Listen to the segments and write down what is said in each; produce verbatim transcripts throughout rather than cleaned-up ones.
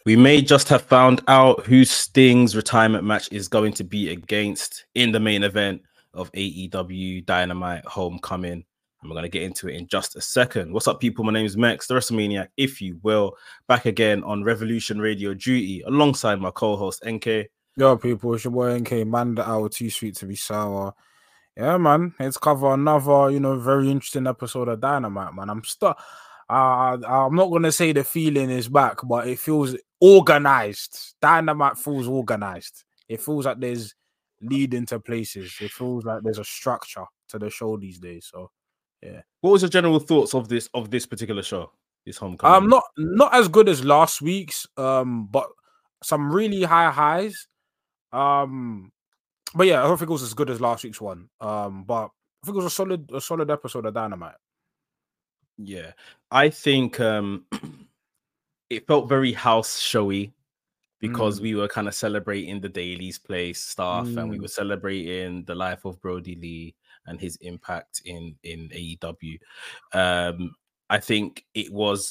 We may just have found out who Sting's retirement match is going to be against in the main event of A E W Dynamite Homecoming. And we're going to get into it in just a second. What's up, people? My name is Mex, the WrestleManiac, if you will. Back again on Revolution Radio Duty alongside my co-host, N K. Yo, people, it's your boy N K, man, the hour too sweet to be sour. Yeah, man, let's cover another, you know, very interesting episode of Dynamite, man. I'm stuck. Uh, I'm not going to say the feeling is back, but it feels organized. Dynamite feels organized. It feels like there's leading to places. It feels like there's a structure to the show these days. So, yeah. What was your general thoughts of this of this particular show? This Homecoming? Um, not not as good as last week's, um, but some really high highs. Um, but yeah, I don't think it was as good as last week's one. Um, but I think it was a solid, a solid episode of Dynamite. Yeah, I think um, it felt very house showy because mm. we were kind of celebrating the Daily's Place stuff, mm. and we were celebrating the life of Brody Lee and his impact in in A E W. Um, I think it was.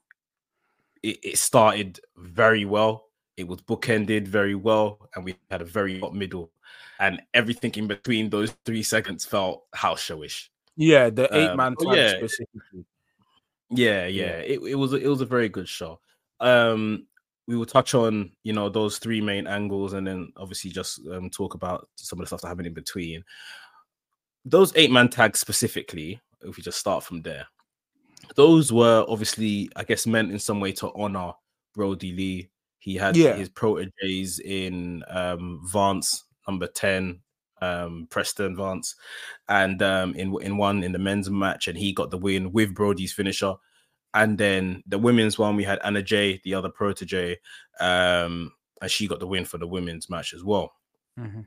It, it started very well. It was bookended very well, and we had a very hot middle, and everything in between those three seconds felt house showish. Yeah, the eight um, man tag yeah. specifically. Yeah, yeah, yeah. It, it was it was a very good show. Um, we will touch on you know those three main angles, and then obviously just um, talk about some of the stuff that happened in between. Those eight man tags specifically, if we just start from there, those were obviously, I guess, meant in some way to honor Brody Lee. He had yeah. his proteges in um, Vance, number ten, um, Preston Vance, and um, in in one in the men's match, and he got the win with Brody's finisher. And then the women's one, we had Anna Jay, the other protege, um, and she got the win for the women's match as well. Mm-hmm.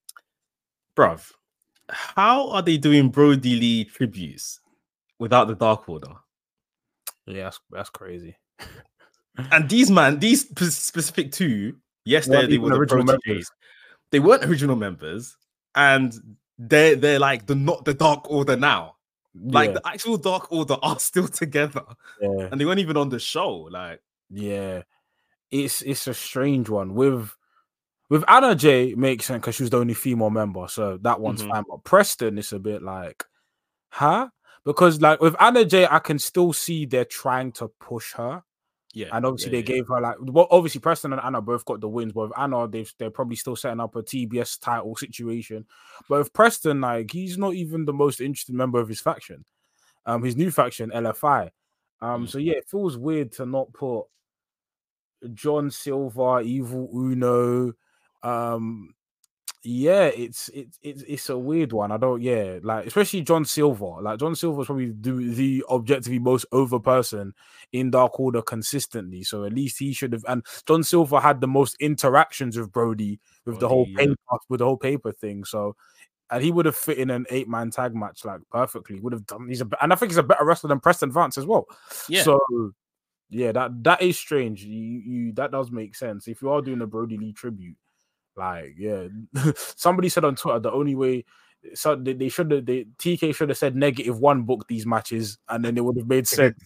Bruv, how are they doing Brody Lee tributes without the Dark Order? Yeah, that's, that's crazy. And these man, these specific two, yes, they they were the original members. They weren't original members, and they're they're like the not the Dark Order now. Like yeah. the actual Dark Order are still together, yeah. and they weren't even on the show. Like, yeah, it's it's a strange one with with Anna Jay makes sense because she was the only female member, so that one's mm-hmm. fine. But Preston, it's a bit like, huh? Because like with Anna Jay, I can still see they're trying to push her. Yeah, and obviously yeah, they yeah. gave her like well, obviously Preston and Anna both got the wins, but with Anna, they've they're probably still setting up a T B S title situation. But with Preston, like he's not even the most interesting member of his faction, um, his new faction L F I. Um, mm. So yeah, it feels weird to not put John Silver, Evil Uno, um. Yeah, it's it's it's it's a weird one. I don't, yeah, like especially John Silver. Like John Silver's probably the, the objectively most over person in Dark Order consistently. So at least he should have. And John Silver had the most interactions with Brody with Brody, the whole paper yeah. with the whole paper thing. So and he would have fit in an eight man tag match like perfectly. Would have done. He's a and I think he's a better wrestler than Preston Vance as well. Yeah. So yeah, that that is strange. You you that does make sense if you are doing a Brody Lee tribute. Like, yeah, somebody said on Twitter the only way, so they, they should have, they T K should have said negative one book these matches, and then it would have made sense.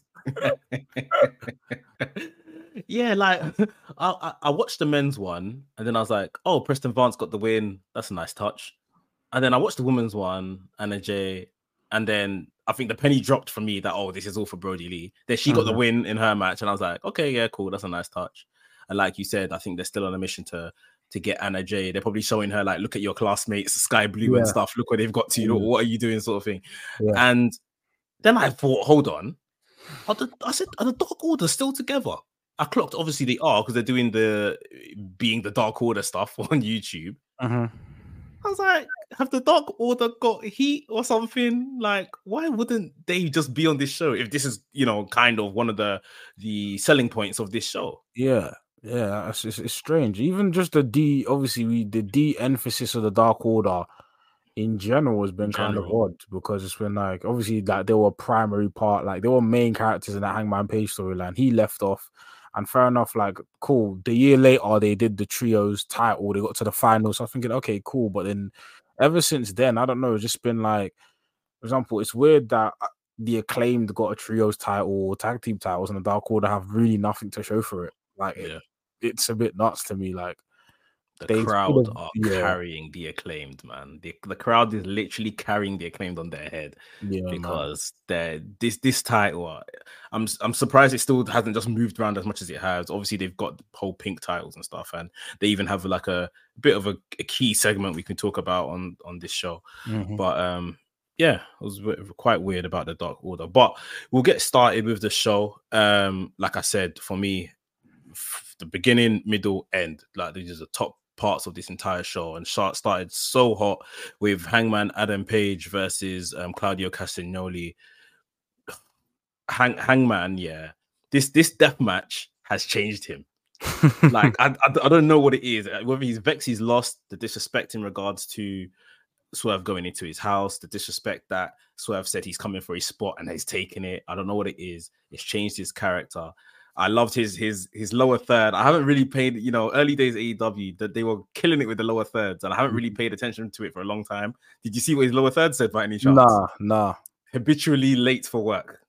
Yeah, like I, I watched the men's one, and then I was like, oh, Preston Vance got the win. That's a nice touch. And then I watched the women's one, Anna Jay, and then I think the penny dropped for me that oh, this is all for Brody Lee. Then she got mm-hmm. the win in her match, and I was like, okay, yeah, cool, that's a nice touch. And like you said, I think they're still on a mission to. to get Anna Jay. They're probably showing her like, look at your classmates, Sky Blue yeah. and stuff. Look what they've got to you. Mm. What are you doing, sort of thing. Yeah. And then I thought, hold on. Are the, I said, are the Dark Order still together? I clocked, obviously they are because they're doing the being the Dark Order stuff on YouTube. Uh-huh. I was like, have the Dark Order got heat or something? Like, why wouldn't they just be on this show if this is, you know, kind of one of the the selling points of this show? Yeah. Yeah, it's, it's, it's strange. Even just the de obviously we the de-emphasis of the Dark Order in general has been kind of odd because it's been like obviously like they were primary part, like they were main characters in that Hangman Page storyline. He left off, and fair enough, like cool. The year later they did the trios title, they got to the finals. So I'm thinking, okay, cool. But then ever since then, I don't know, it's just been like, for example, it's weird that the Acclaimed got a trios title or tag team titles and the Dark Order have really nothing to show for it. Like yeah. it's a bit nuts to me. Like the they crowd sort of, are yeah, carrying the Acclaimed, man. The, the crowd is literally carrying the Acclaimed on their head yeah, because they're this this title. uh, I'm I'm surprised it still hasn't just moved around as much as it has. Obviously, they've got the whole pink titles and stuff, and they even have like a, bit of a, a key segment we can talk about on on this show. Mm-hmm. But um, yeah, it was quite weird about the Dark Order. But we'll get started with the show. Um, like I said, for me, f- the beginning, middle, end, like these are the top parts of this entire show, and start started so hot with Hangman Adam Page versus um, Claudio Castagnoli. Hang Hangman, yeah, this this death match has changed him. Like I, I I don't know what it is. Whether he's vexed, he's lost, the disrespect in regards to Swerve going into his house, the disrespect that Swerve said he's coming for his spot and he's taking it. I don't know what it is. It's changed his character. I loved his his his lower third. I haven't really paid, you know, early days A E W that they were killing it with the lower thirds, and I haven't really paid attention to it for a long time. Did you see what his lower third said by any chance? Nah, nah. Habitually late for work.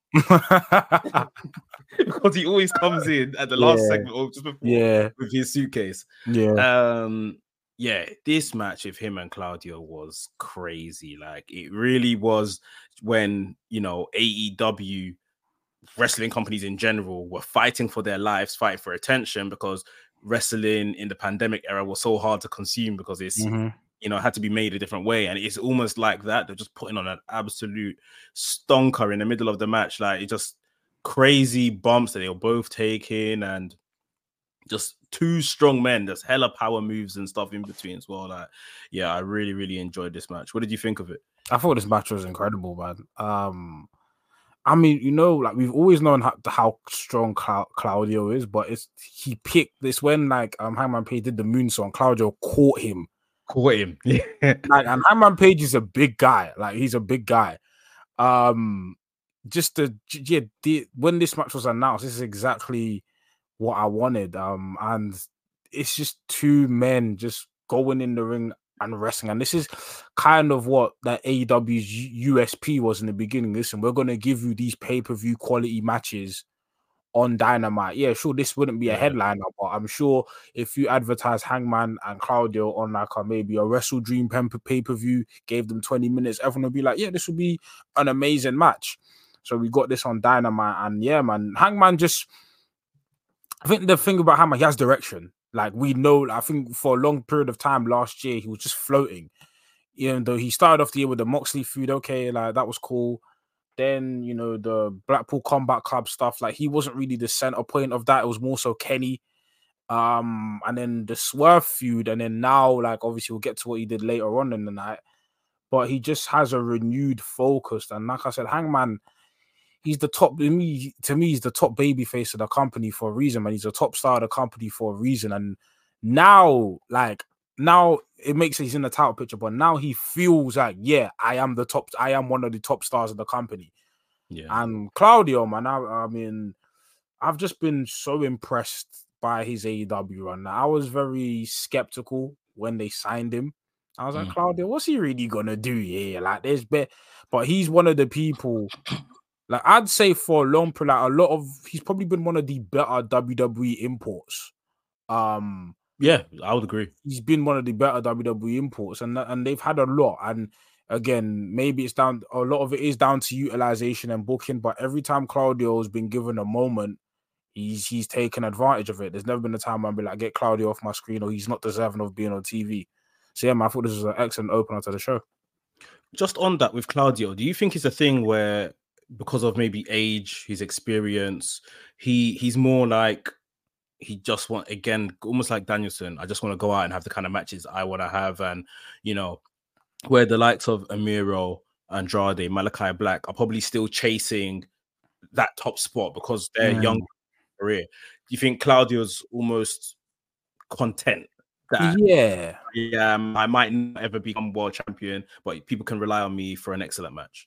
Because he always comes in at the last Yeah. segment or just before Yeah, with his suitcase. yeah, Um, yeah, this match with him and Claudio was crazy. Like it really was when, you know, A E W wrestling companies in general were fighting for their lives, fighting for attention, because wrestling in the pandemic era was so hard to consume because it's, mm-hmm. you know, had to be made a different way. And it's almost like that. They're just putting on an absolute stonker in the middle of the match. Like it just crazy bumps that they were both taking, and just two strong men. There's hella power moves and stuff in between as well. Like, yeah, I really, really enjoyed this match. What did you think of it? I thought this match was incredible, man. Um, I mean, you know, like we've always known how, how strong Cla- Claudio is, but it's he picked this when like um Hangman Page did the moon song. Claudio caught him, Caught him. like, and Hangman Page is a big guy. Like he's a big guy. Um, just the yeah, the, when this match was announced, this is exactly what I wanted. Um, and it's just two men just going in the ring and wrestling, and this is kind of what that A E W's U S P was in the beginning. Listen, we're gonna give you these pay-per-view quality matches on Dynamite. Yeah, sure, this wouldn't be a Yeah. headliner, but I'm sure if you advertise Hangman and Claudio on like a maybe a Wrestle Dream pay-per-view, gave them twenty minutes, everyone would be like, yeah, this would be an amazing match. So we got this on Dynamite, and yeah, man, Hangman just, I think the thing about Hangman, he has direction. Like we know, I think for a long period of time last year, he was just floating. Even though he started off the year with the Moxley feud, okay, like that was cool. Then, you know, the Blackpool Combat Club stuff, like he wasn't really the center point of that. It was more so Kenny. Um, and then the Swerve feud, and then now, like obviously we'll get to what he did later on in the night. But he just has a renewed focus. And like I said, Hangman, he's the top, to me, to me, he's the top baby face of the company for a reason, man. He's a top star of the company for a reason. And now, like, now it makes he's in the title picture, but now he feels like, yeah, I am the top, I am one of the top stars of the company. Yeah. And Claudio, man, I, I mean, I've just been so impressed by his A E W run. I was very skeptical when they signed him. I was like, Mm. Claudio, what's he really gonna do here? Like, there's bit, but he's one of the people. Like, I'd say for a long period, like a lot of, he's probably been one of the better W W E imports. Um, Yeah, I would agree. He's been one of the better W W E imports, and and they've had a lot. And again, maybe it's down, a lot of it is down to utilization and booking. But every time Claudio's been given a moment, he's he's taken advantage of it. There's never been a time where I'd be like, get Claudio off my screen, or he's not deserving of being on T V. So yeah, man, I thought this was an excellent opener to the show. Just on that with Claudio, do you think it's a thing where because of maybe age, his experience, he he's more like he just want, again, almost like Danielson, I just want to go out and have the kind of matches I want to have, and you know, where the likes of Amiro, Andrade, Malachi Black are probably still chasing that top spot because they're Mm. young career. Do you think Claudio's almost content that Yeah. yeah, um, I might not ever become world champion, but people can rely on me for an excellent match?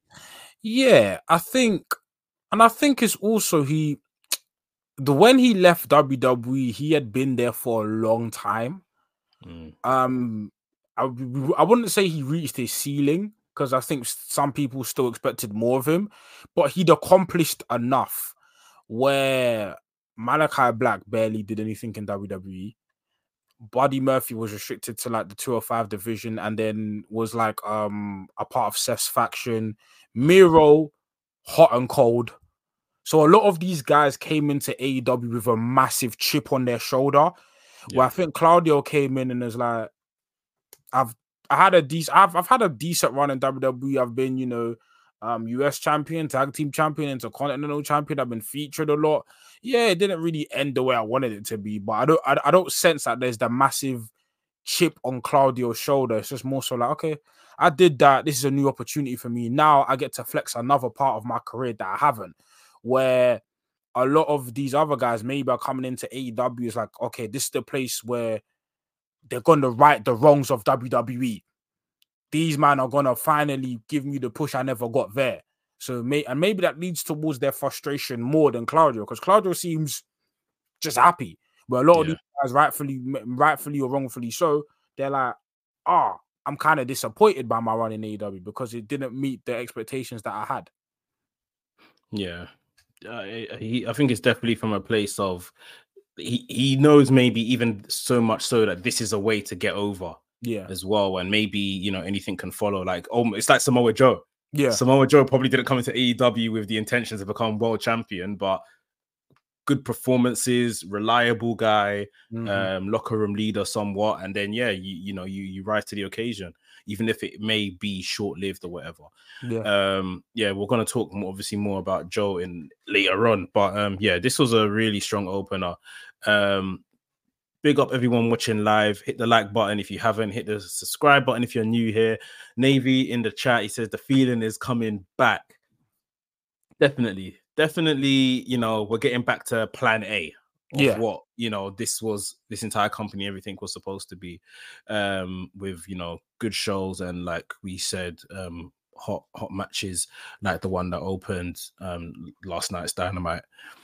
Yeah, I think, and I think it's also he, the when he left W W E, he had been there for a long time. Mm. Um, I, I wouldn't say he reached his ceiling because I think some people still expected more of him, but he'd accomplished enough where Malachi Black barely did anything in W W E. Buddy Murphy was restricted to like the two oh five division and then was like um a part of Seth's faction. Miro, hot and cold. So a lot of these guys came into A E W with a massive chip on their shoulder. Yeah. Where I think Claudio came in and was like, I've I had a decent I've I've had a decent run in W W E. I've been, you know, um U S champion, tag team champion, intercontinental champion. I've been featured a lot. Yeah, it didn't really end the way I wanted it to be, but I don't I, I don't sense that there's the massive chip on Claudio's shoulder. It's just more so like, okay, I did that. This is a new opportunity for me. Now I get to flex another part of my career that I haven't. Where a lot of these other guys maybe are coming into A E W is like, okay, this is the place where they're going to right the wrongs of W W E. These men are going to finally give me the push I never got there. So, may, and maybe that leads towards their frustration more than Claudio, because Claudio seems just happy. But a lot yeah. of these guys, rightfully, rightfully or wrongfully so, they're like, ah, oh, I'm kind of disappointed by my run in A E W because it didn't meet the expectations that I had. Yeah. Uh, he, I think it's definitely from a place of he, he knows maybe even so much so that this is a way to get over yeah as well, and maybe, you know, anything can follow. Like, oh, it's like Samoa Joe. Yeah, Samoa Joe probably didn't come into A E W with the intentions to become world champion, but good performances, reliable guy, mm-hmm. um, locker room leader somewhat, and then yeah, you you know you you rise to the occasion, even if it may be short lived or whatever. Yeah, um, yeah, we're gonna talk more, obviously more about Joe in later on, but um, yeah, this was a really strong opener. Um, big up everyone watching live. Hit the like button if you haven't. Hit the subscribe button if you're new here. Navy in the chat, he says the feeling is coming back. Definitely. Definitely, you know, we're getting back to plan A of yeah. what, you know, this was, this entire company, everything was supposed to be, um, with, you know, good shows and, like we said, um, hot, hot matches like the one that opened um, last night's Dynamite.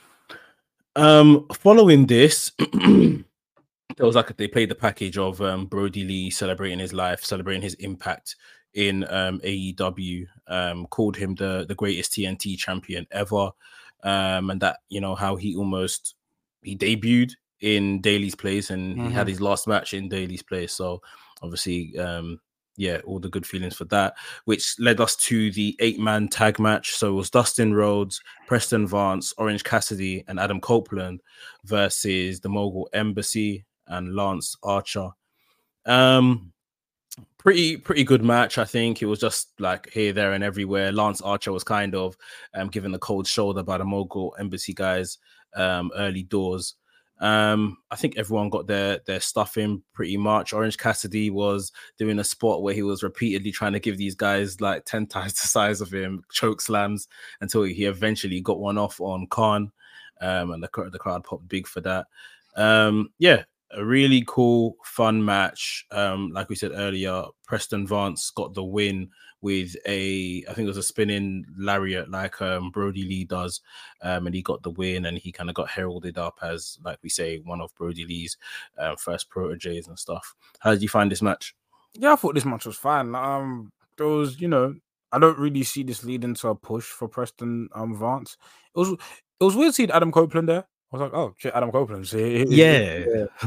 Um, following this, there was like, they played the package of um, Brody Lee celebrating his life, celebrating his impact in um, A E W, um, called him the the greatest T N T champion ever, um, and that, you know, how he almost he debuted in Daily's place and mm-hmm. he had his last match in Daily's place. So obviously, um, yeah, all the good feelings for that, which led us to the eight man tag match. So it was Dustin Rhodes, Preston Vance, Orange Cassidy, and Adam Copeland versus the Mogul Embassy and Lance Archer. Um, Pretty, pretty good match. I think it was just like here, there, and everywhere. Lance Archer was kind of um, given the cold shoulder by the Mogul Embassy guys um, early doors. Um, I think everyone got their their stuff in pretty much. Orange Cassidy was doing a spot where he was repeatedly trying to give these guys like ten times the size of him choke slams until he eventually got one off on Khan, um, and the, the crowd popped big for that. Um, yeah. A really cool, fun match. Um, like we said earlier, Preston Vance got the win with a, I think it was a spinning lariat like um, Brody Lee does. Um, and he got the win and he kind of got heralded up as, like we say, one of Brody Lee's uh, first proteges and stuff. How did you find this match? Yeah, I thought this match was fine. Um, there was, you know, I don't really see this leading to a push for Preston um, Vance. It was, it was weird seeing Adam Copeland there. I was like, oh shit, Adam Copeland. So it, yeah. It, yeah.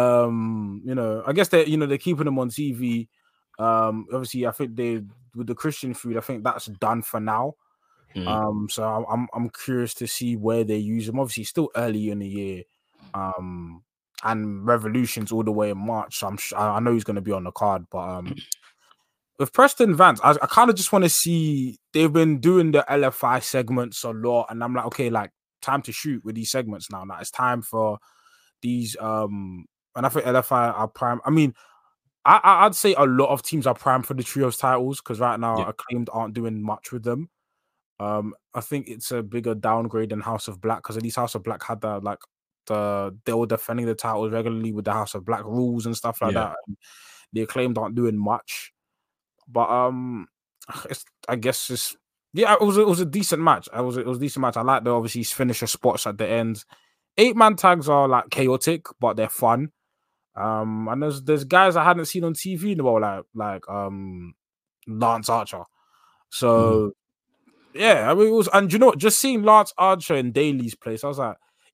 Um, you know, I guess they, you know, they're keeping him on T V. Um, obviously, I think they with the Christian feud, I think that's done for now. Mm. Um, so I'm I'm curious to see where they use him. Obviously, still early in the year. Um, and Revolution's all the way in March. So I'm I know he's going to be on the card, but um. With Preston Vance, I, I kind of just want to see. They've been doing the L F I segments a lot, and I'm like, okay, like. Time to shoot with these segments now. Now it's time for these um and I think L F I are prime. I mean, I, I'd say a lot of teams are prime for the trios titles because right now yeah. Acclaimed aren't doing much with them. Um, I think it's a bigger downgrade than House of Black because at least House of Black had that like the they were defending the titles regularly with the House of Black rules and stuff like yeah. that. And the Acclaimed aren't doing much, but um, it's, I guess it's. Yeah, it was it was a decent match. I was it was a decent match. I like the obviously finisher spots at the end. Eight man tags are like chaotic, but they're fun. Um, and there's there's guys I hadn't seen on T V in a while, like like um Lance Archer. So mm. yeah, I mean it was, and you know, just seeing Lance Archer in Daily's place, I was like,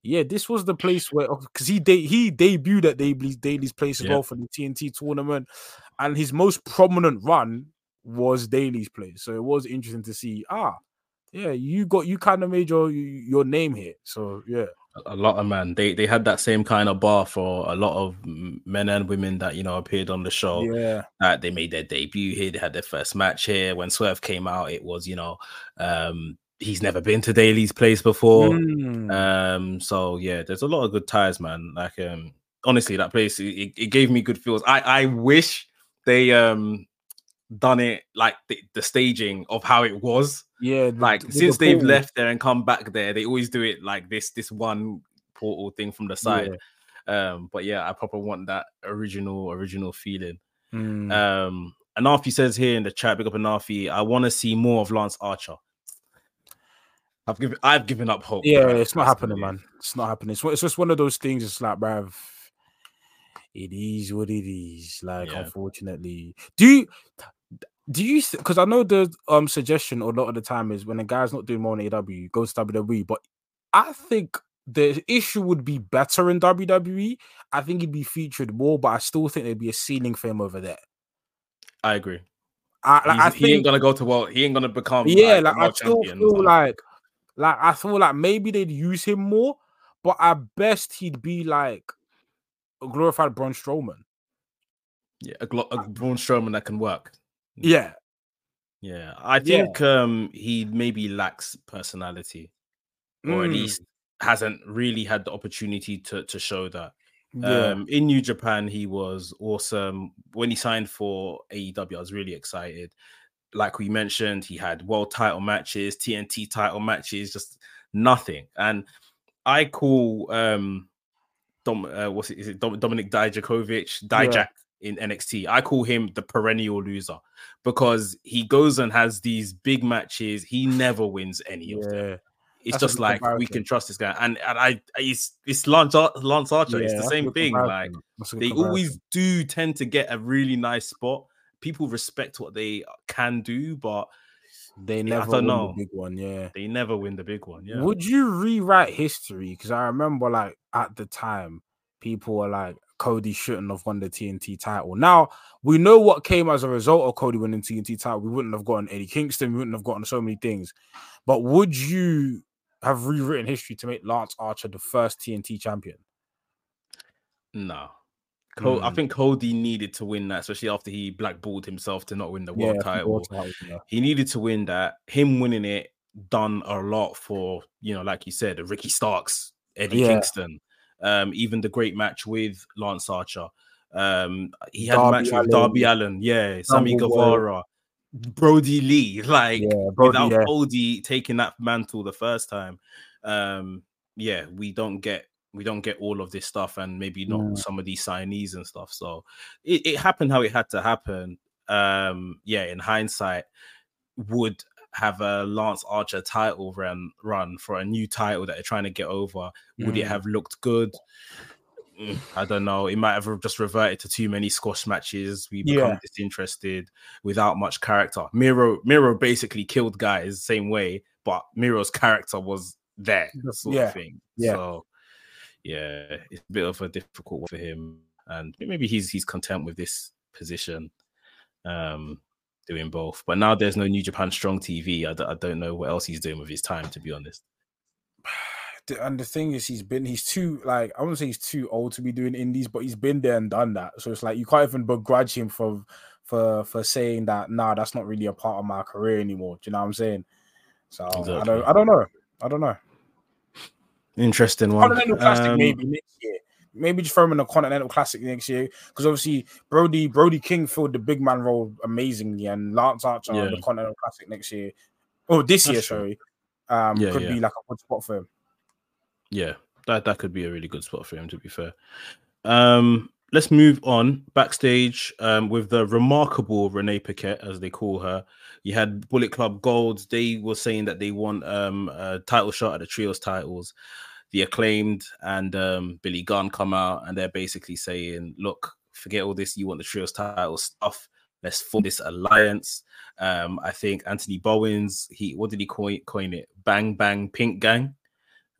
Yeah, this was the place where because he de- he debuted at Daly's Daly's place as Yeah. well for the T N T tournament, and his most prominent run was Daly's place. So it was interesting to see. Ah, yeah, you got you kind of made your your name here. So yeah, a lot of man. They they had that same kind of bar for a lot of men and women that you know appeared on the show. yeah, uh, they made their debut here. They had their first match here. When Swerve came out, it was you know um, he's never been to Daly's place before. Mm. Um, so yeah, there's a lot of good ties, man. Like um, honestly, that place it, it gave me good feels. I I wish they um done it like the, the staging of how it was. Yeah, like the, since the they've left there and come back there, they always do it like this this one portal thing from the side. Yeah. Um, but yeah, I probably want that original original feeling. Mm. Um, Anafi says here in the chat, big up Anafi, I want to see more of Lance Archer. I've given I've given up hope. Yeah, bruv, it's not happening, man. It's not happening. It's, it's just one of those things. It's like, bruv, it is what it is. Like, yeah. Unfortunately, do you do you because I know the um suggestion a lot of the time is when a guy's not doing more in A E W, goes to W W E. But I think the issue would be better in W W E. I think he'd be featured more, but I still think there'd be a ceiling for him over there. I agree. I, like, I think, he ain't gonna go to world. He ain't gonna become yeah. Like, like I still feel like like I feel like maybe they'd use him more, but at best he'd be like a glorified Braun Strowman. Yeah, a, glo- a Braun Strowman that can work. Yeah. Yeah. I think yeah. um he maybe lacks personality. Or mm. at least hasn't really had the opportunity to, to show that. Yeah. Um in New Japan, he was awesome. When he signed for A E W, I was really excited. Like we mentioned, he had world title matches, T N T title matches, just nothing. And I call um Dom, uh, what's it? Is it Dom, Dominic Dijakovic, Dijak yeah. in N X T? I call him the perennial loser because he goes and has these big matches. He never wins any yeah. of them. It's that's just like we can trust this guy, and and I it's it's Lance Lance Archer. Yeah, it's the same thing. Like they comparison. always do tend to get a really nice spot. People respect what they can do, but they never I don't win know. the big one. Yeah, they never win the big one. Yeah. Would you rewrite history? Because I remember, like at the time, people were like, Cody shouldn't have won the T N T title. Now we know what came as a result of Cody winning the T N T title. We wouldn't have gotten Eddie Kingston. We wouldn't have gotten so many things. But would you have rewritten history to make Lance Archer the first T N T champion? No. Co- mm. I think Cody needed to win that, especially after he blackballed himself to not win the world yeah, title. World title yeah. He needed to win that. Him winning it done a lot for, you know, like you said, Ricky Starks, Eddie yeah. Kingston, um, even the great match with Lance Archer. Um, he had Darby a match Allin. with Darby Allin, yeah, Sammy Guevara, Brody Lee, like yeah, Brody, without yeah. Cody taking that mantle the first time. Um, yeah, we don't get we don't get all of this stuff, and maybe not mm. some of these signees and stuff. So it, it happened how it had to happen. Um, yeah, in hindsight, would have a Lance Archer title run run for a new title that they're trying to get over. Would mm. it have looked good? I don't know. It might have just reverted to too many squash matches. We become yeah. disinterested without much character. Miro, Miro basically killed guys the same way, but Miro's character was there, sort yeah. of thing. Yeah. So yeah, it's a bit of a difficult one for him, and maybe he's he's content with this position, um, doing both. But now there's no New Japan Strong T V. I, d- I don't know what else he's doing with his time, to be honest. And the thing is, he's been, he's too, like, I wouldn't say he's too old to be doing indies, but he's been there and done that. So it's like, you can't even begrudge him for, for, for saying that, nah, that's not really a part of my career anymore. Do you know what I'm saying? So exactly. I don't, I don't know. I don't know. Interesting one. Continental Classic um, maybe next year. Maybe just throw him in a Continental Classic next year. Because obviously, Brody, Brody King filled the big man role amazingly, and Lance Archer yeah. on the Continental Classic next year. Oh, this that's year, true. sorry. Um, yeah, could yeah. be like a good spot for him. Yeah, that, that could be a really good spot for him, to be fair. Um, let's move on backstage um, with the remarkable Renee Paquette, as they call her. You had Bullet Club Gold. They were saying that they want um, a title shot at the Trios titles. The Acclaimed and um, Billy Gunn come out, and they're basically saying, look, forget all this. You want the Trios title stuff. Let's form this alliance. Um, I think Anthony Bowens, he what did he coin, coin it? Bang Bang Pink Gang.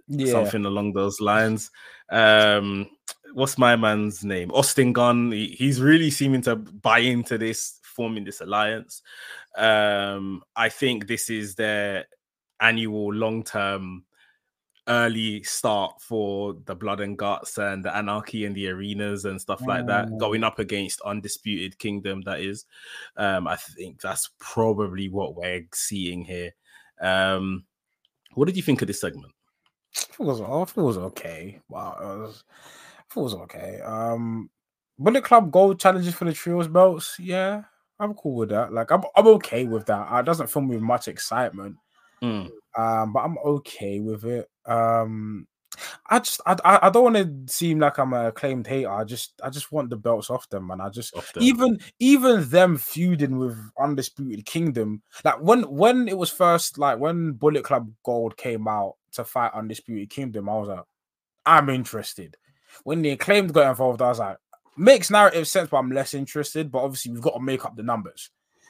Yeah. Something along those lines. Um, what's my man's name? Austin Gunn. He, he's really seeming to buy into this, forming this alliance. Um, I think this is their annual long-term early start for the Blood and Guts and the Anarchy in the arenas and stuff like that, Mm. going up against Undisputed Kingdom. That is, um, I think that's probably what we're seeing here. Um, what did you think of this segment? It was, it was okay. Wow, it was, it was okay. Um, Bullet Club Gold challenges for the trios belts. Yeah, I'm cool with that. Like, I'm, I'm okay with that. It doesn't fill me with much excitement. Mm. Um, but I'm okay with it. Um, I just I I don't want to seem like I'm a acclaimed hater. I just I just want the belts off them, man. I just even even them feuding with Undisputed Kingdom. Like when when it was first like when Bullet Club Gold came out to fight Undisputed Kingdom, I was like, I'm interested. When the Acclaimed got involved, I was like, makes narrative sense, but I'm less interested. But obviously, we've got to make up the numbers.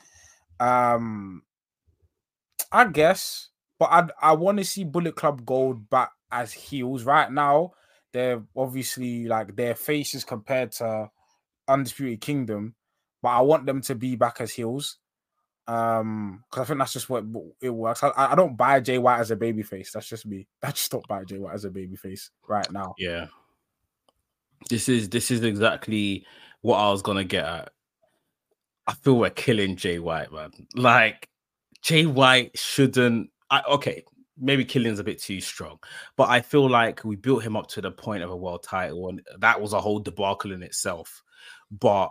Um, I guess, but I I want to see Bullet Club Gold back as heels. Right now, they're obviously like their faces compared to Undisputed Kingdom, but I want them to be back as heels. Um, because I think that's just what it works. I, I don't buy Jay White as a babyface. That's just me. I just don't buy Jay White as a babyface right now. Yeah, this is this is exactly what I was gonna get at. I feel we're killing Jay White, man. Like Jay White shouldn't. I, okay, maybe killing's a bit too strong, but I feel like we built him up to the point of a world title, and that was a whole debacle in itself. But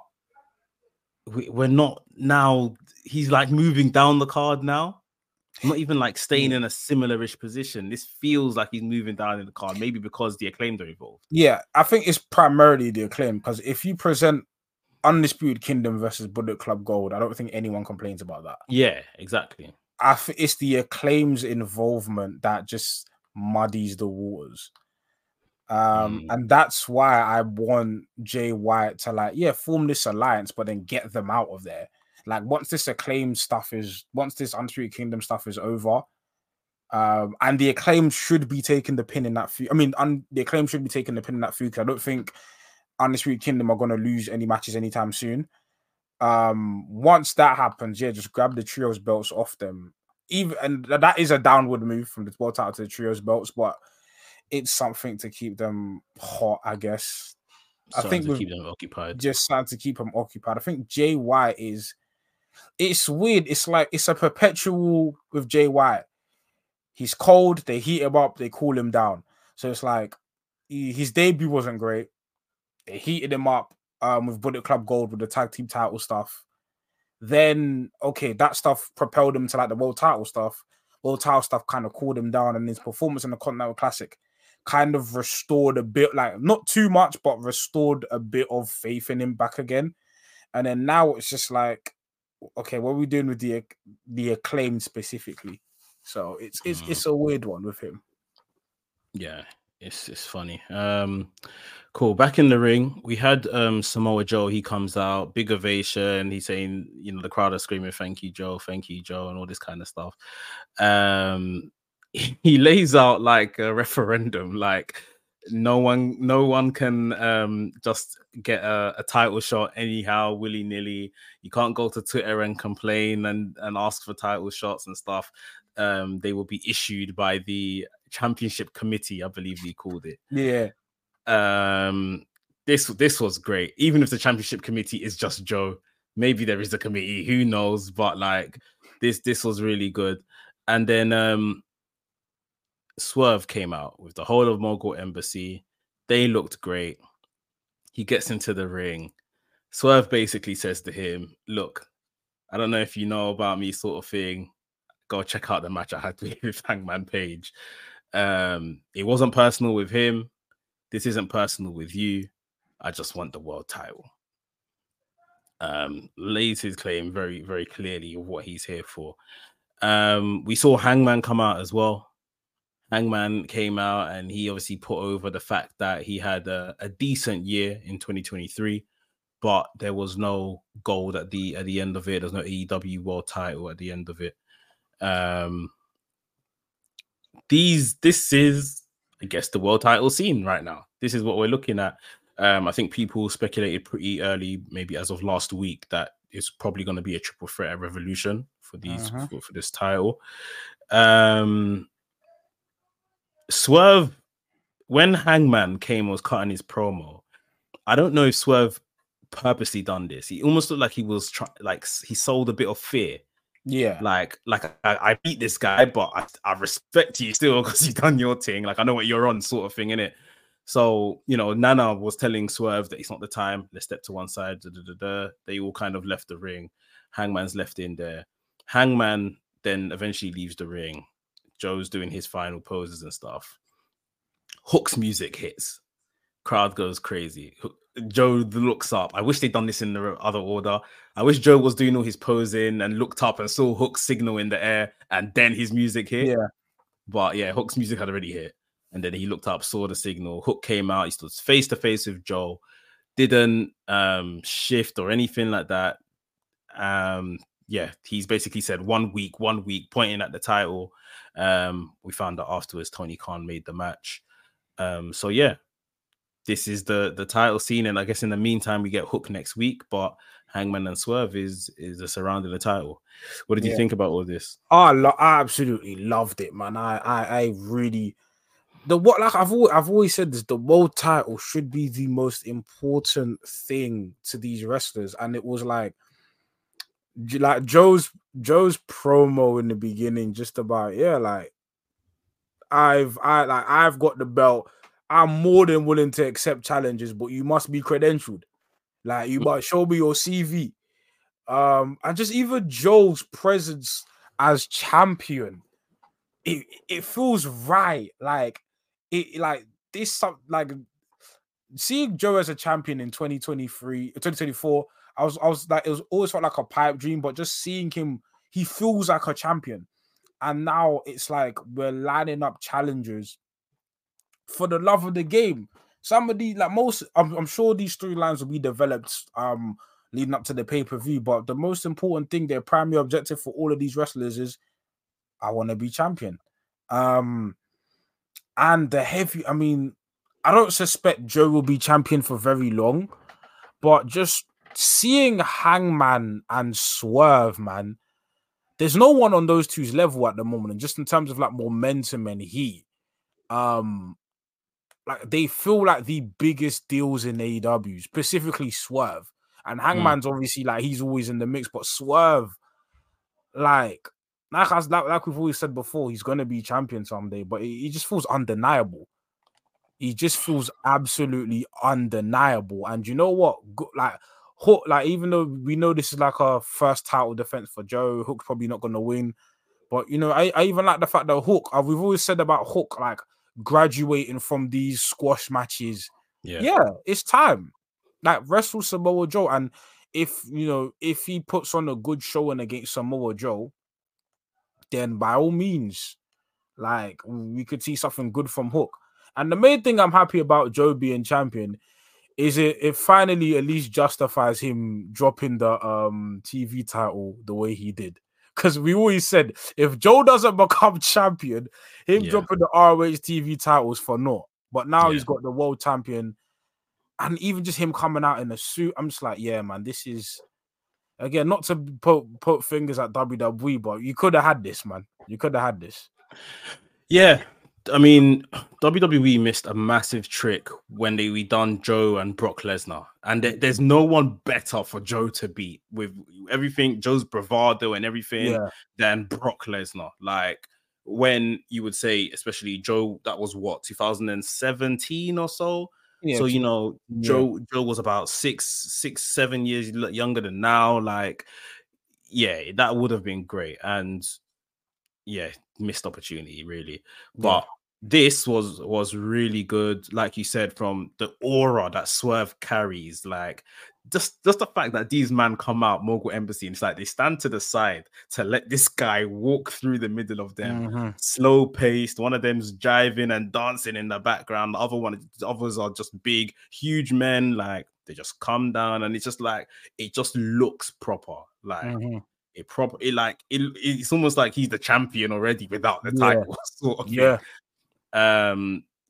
we, we're not now. He's like moving down the card now. Not even like staying in a similar-ish position. This feels like he's moving down in the card, maybe because the Acclaimed are involved. Yeah, I think it's primarily the Acclaim, because if you present Undisputed Kingdom versus Bullet Club Gold, I don't think anyone complains about that. Yeah, exactly. I think it's the Acclaim's involvement that just muddies the waters. Um, mm. And that's why I want Jay White to like, yeah, form this alliance, but then get them out of there. Like once this Acclaim stuff is, once this Undisputed Kingdom stuff is over, um, and the Acclaim should be taking the pin in that feud. I mean, un- the Acclaim should be taking the pin in that feud, because I don't think Undisputed Kingdom are going to lose any matches anytime soon. Um, once that happens, yeah, just grab the trios belts off them. Even and that is a downward move from the world title to the trios belts, but it's something to keep them hot, I guess. Starting I think to keep them occupied. Just starting to keep them occupied. I think Jay White is. It's weird. It's like it's a perpetual with Jay White. He's cold. They heat him up. They cool him down. So it's like he, his debut wasn't great. They heated him up um, with Bullet Club Gold with the tag team title stuff. Then, okay, that stuff propelled him to like the world title stuff. World title stuff kind of cooled him down, and his performance in the Continental Classic kind of restored a bit, like not too much, but restored a bit of faith in him back again. And then now it's just like, okay, what are we doing with the the Acclaim specifically? So it's it's mm. it's a weird one with him. Yeah, it's it's funny. Um, cool. Back in the ring, we had um Samoa Joe. He comes out, big ovation. He's saying, you know, the crowd are screaming, "Thank you, Joe! Thank you, Joe!" and all this kind of stuff. Um, he lays out like a referendum, like no one, no one can um just get a, a title shot anyhow, willy nilly. You can't go to Twitter and complain and and ask for title shots and stuff. Um, they will be issued by the championship committee, I believe he called it. Yeah. Um, this this was great. Even if the championship committee is just Joe, maybe there is a committee, who knows? But like this, this was really good. And then um, Swerve came out with the whole of Mogul Embassy. They looked great. He gets into the ring. Swerve basically says to him, "Look, I don't know if you know about me, sort of thing. Go check out the match I had with Hangman Page. Um, it wasn't personal with him. This isn't personal with you. I just want the world title." Um, lays his claim very, very clearly of what he's here for. Um, we saw Hangman come out as well. Hangman came out and he obviously put over the fact that he had a, a decent year in twenty twenty-three, but there was no gold at the at the end of it. There's no A E W world title at the end of it. Um, these this is I guess, the world title scene right now. This is what we're looking at. Um, I think people speculated pretty early, maybe as of last week, that it's probably going to be a triple threat at Revolution for these Uh-huh. for, for this title. Um, Swerve, when Hangman came and was cutting his promo, I don't know if Swerve purposely done this. He almost looked like he was trying, like he sold a bit of fear. Yeah, like like I, I beat this guy, but I, I respect you still because you've done your thing. Like I know what you're on, sort of thing, innit? So you know, Nana was telling Swerve that it's not the time. Let's step to one side. Da, da, da, da. They all kind of left the ring. Hangman's left in there. Hangman then eventually leaves the ring. Joe's doing his final poses and stuff. Hook's music hits. Crowd goes crazy. Joe looks up. I wish they'd done this in the other order. I wish Joe was doing all his posing and looked up and saw Hook's signal in the air and then his music hit. yeah. But yeah, Hook's music had already hit. And then he looked up, saw the signal. Hook came out. He stood face to face with Joe. Didn't um, shift or anything like that. Um, yeah, he's basically said one week, one week, pointing at the title. Um, we found out afterwards Tony Khan made the match. Um, so yeah, this is the the title scene, and I guess in the meantime we get Hook next week, but Hangman and Swerve is is the surrounding the title. What did yeah. you think about all this? Oh, I, lo- I absolutely loved it, man. I, I I really the what like I've always, I've always said this: the world title should be the most important thing to these wrestlers, and it was like like Joe's Joe's promo in the beginning, just about yeah, like I've I like I've got the belt. I'm more than willing to accept challenges, but you must be credentialed. Like you must show me your C V. Um, and just even Joe's presence as champion, it it feels right. Like it like this like seeing Joe as a champion in twenty twenty-three, twenty twenty-four, I was I was like it was always felt like a pipe dream, but just seeing him, he feels like a champion. And now it's like we're lining up challengers for the love of the game. Somebody like most, I'm, I'm sure these storylines will be developed um leading up to the pay-per-view, but the most important thing, their primary objective for all of these wrestlers is I want to be champion. Um and the heavy, I mean, I don't suspect Joe will be champion for very long, but just seeing Hangman and Swerve, man, there's no one on those two's level at the moment, and just in terms of like momentum and heat, um like they feel like the biggest deals in A E W, specifically Swerve. And Hangman's mm. obviously like he's always in the mix, but Swerve, like, like, like, like we've always said before, he's gonna be champion someday, but he, he just feels undeniable. He just feels absolutely undeniable. And you know what? Go, like Hook, like even though we know this is like our first title defense for Joe, Hook's probably not gonna win. But you know, I, I even like the fact that Hook, uh, we've always said about Hook, like graduating from these squash matches. Yeah, yeah, it's time. Like wrestle Samoa Joe, and if you know if he puts on a good showing against Samoa Joe, then by all means, like we could see something good from Hook. And the main thing I'm happy about Joe being champion is it it finally at least justifies him dropping the um T V title the way he did. Because we always said, if Joe doesn't become champion, him yeah. dropping the R O H T V titles for naught. But now yeah. he's got the world champion. And even just him coming out in a suit, I'm just like, yeah, man, this is... Again, not to put, put fingers at W W E, but you could have had this, man. You could have had this. Yeah. I mean, W W E missed a massive trick when they redone Joe and Brock Lesnar. And th- there's no one better for Joe to beat with everything, Joe's bravado and everything, yeah. than Brock Lesnar. Like, when you would say, especially Joe, that was what, two thousand seventeen or so? Yeah, so, you know, yeah. Joe Joe was about six, six, seven years younger than now. Like, yeah, that would have been great. And yeah, missed opportunity, really. But yeah. this was was really good, like you said, from the aura that Swerve carries. Like, just just the fact that these men come out, Mogul Embassy, and it's like they stand to the side to let this guy walk through the middle of them, mm-hmm. slow paced. One of them's jiving and dancing in the background. The other one, the others are just big, huge men. Like, they just come down, and it's just like it just looks proper. Like. Mm-hmm. It proper, it like it, it's almost like he's the champion already without the title, yeah. sort of yeah. thing. Um,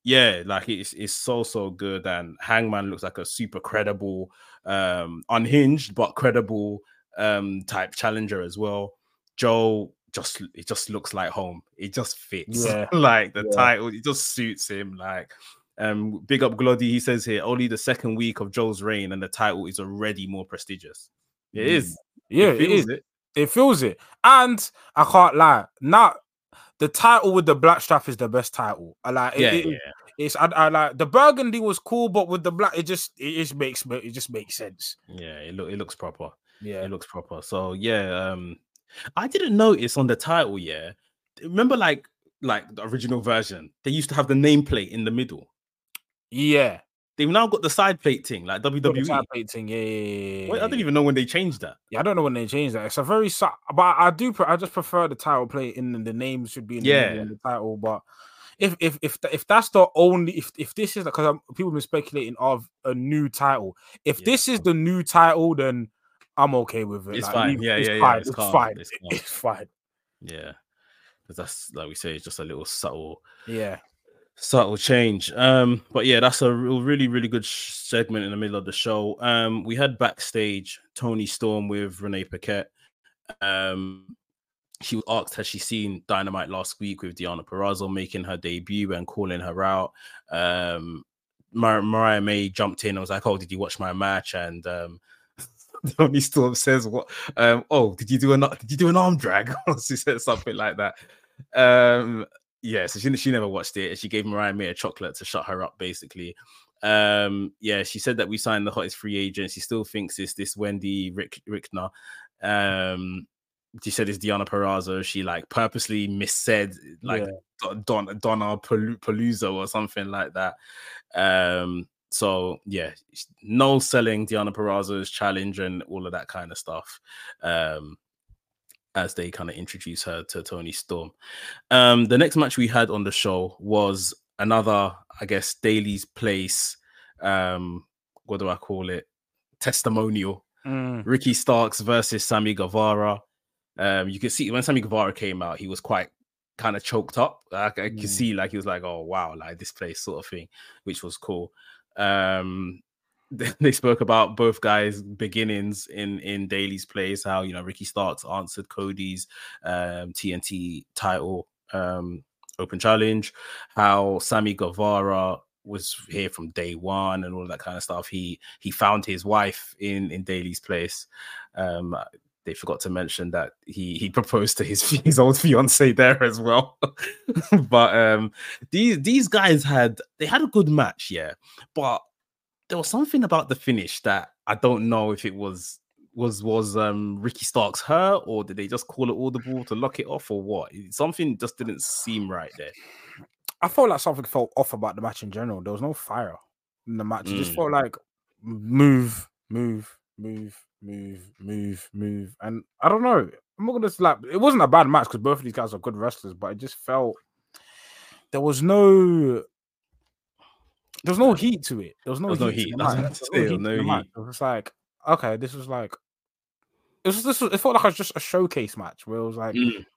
Yeah, like it's it's so so good, and Hangman looks like a super credible, um, unhinged but credible um type challenger as well. Joe just it just looks like home. It just fits. Yeah, Like the yeah. title, it just suits him. Like, um, big up Glody. He says here only the second week of Joe's reign, and the title is already more prestigious. It is. Yeah, It feels it is. it. It feels it, and I can't lie. Now, the title with the black strap is the best title. I like. Yeah, it, it, yeah. It's I, I like the burgundy was cool, but with the black, it just it just makes it just makes sense. Yeah, it look it looks proper. Yeah, It looks proper. So yeah, um, I didn't notice on the title. Yeah, remember like like the original version, they used to have the nameplate in the middle. yeah. They've now got the side plate thing, like W W E. Side plate thing. Yeah, yeah, yeah, Well, I don't even know when they changed that. Yeah, I don't know when they changed that. It's a very, but I do. I just prefer the title plate in the name should be in the, yeah. in the title. But if if if if that's the only if if this is because people have been speculating of a new title. If yeah. this is the new title, then I'm okay with it. It's like, fine. leave, Yeah, it's yeah, fine. yeah. It's, it's fine. It's, it's fine. Yeah, because that's like we say, it's just a little subtle. Yeah. Subtle change. Um, but yeah, that's a real, really, really good sh- segment in the middle of the show. Um, we had backstage Toni Storm with Renee Paquette. Um, she was asked, has she seen Dynamite last week with Deonna Purrazzo making her debut and calling her out? Um, Mar- Mariah May jumped in and was like, "Oh, did you watch my match?" And um, Toni Storm says, "What? Um, oh, did you do an did you do an arm drag?" She said something like that. Um, yeah, so she she never watched it. She gave Mariah May a chocolate to shut her up, basically. Um, yeah, she said that we signed the hottest free agent. She still thinks it's this Wendy Rick Rickner. Um, she said it's Deonna Purrazzo. She like purposely missaid like yeah. Don Donna Paluzzo or something like that. Um, so yeah, no selling Deonna Purrazzo's challenge and all of that kind of stuff. Um, as they kind of introduce her to Toni Storm. Um, the next match we had on the show was another, I guess, Daily's Place. Um, what do I call it? Testimonial. Mm. Ricky Starks versus Sammy Guevara. Um, you can see when Sammy Guevara came out, he was quite kind of choked up. I, I mm. could see like he was like, "Oh wow, like this place," sort of thing, which was cool. Um, they spoke about both guys' beginnings in in Daily's Place, how, you know, Ricky Starks answered Cody's um, T N T title um, open challenge, how Sammy Guevara was here from day one and all that kind of stuff. He he found his wife in in Daily's Place. Um, they forgot to mention that he he proposed to his his old fiance there as well. But um, these these guys had they had a good match, yeah, but there was something about the finish that I don't know if it was was was um Ricky Starks hurt, or did they just call it audible to lock it off, or what? Something just didn't seem right there. I felt like something felt off about the match in general. There was no fire in the match. It mm. just felt like move, move, move, move, move, move. And I don't know. I'm not gonna slap. It wasn't a bad match because both of these guys are good wrestlers, but it just felt there was no there was no heat to it. There was no There's heat. No heat. To the match. There was no heat. No heat. Match. It was like, okay, this was like it was this was, it felt like it was just a showcase match where it was like mm.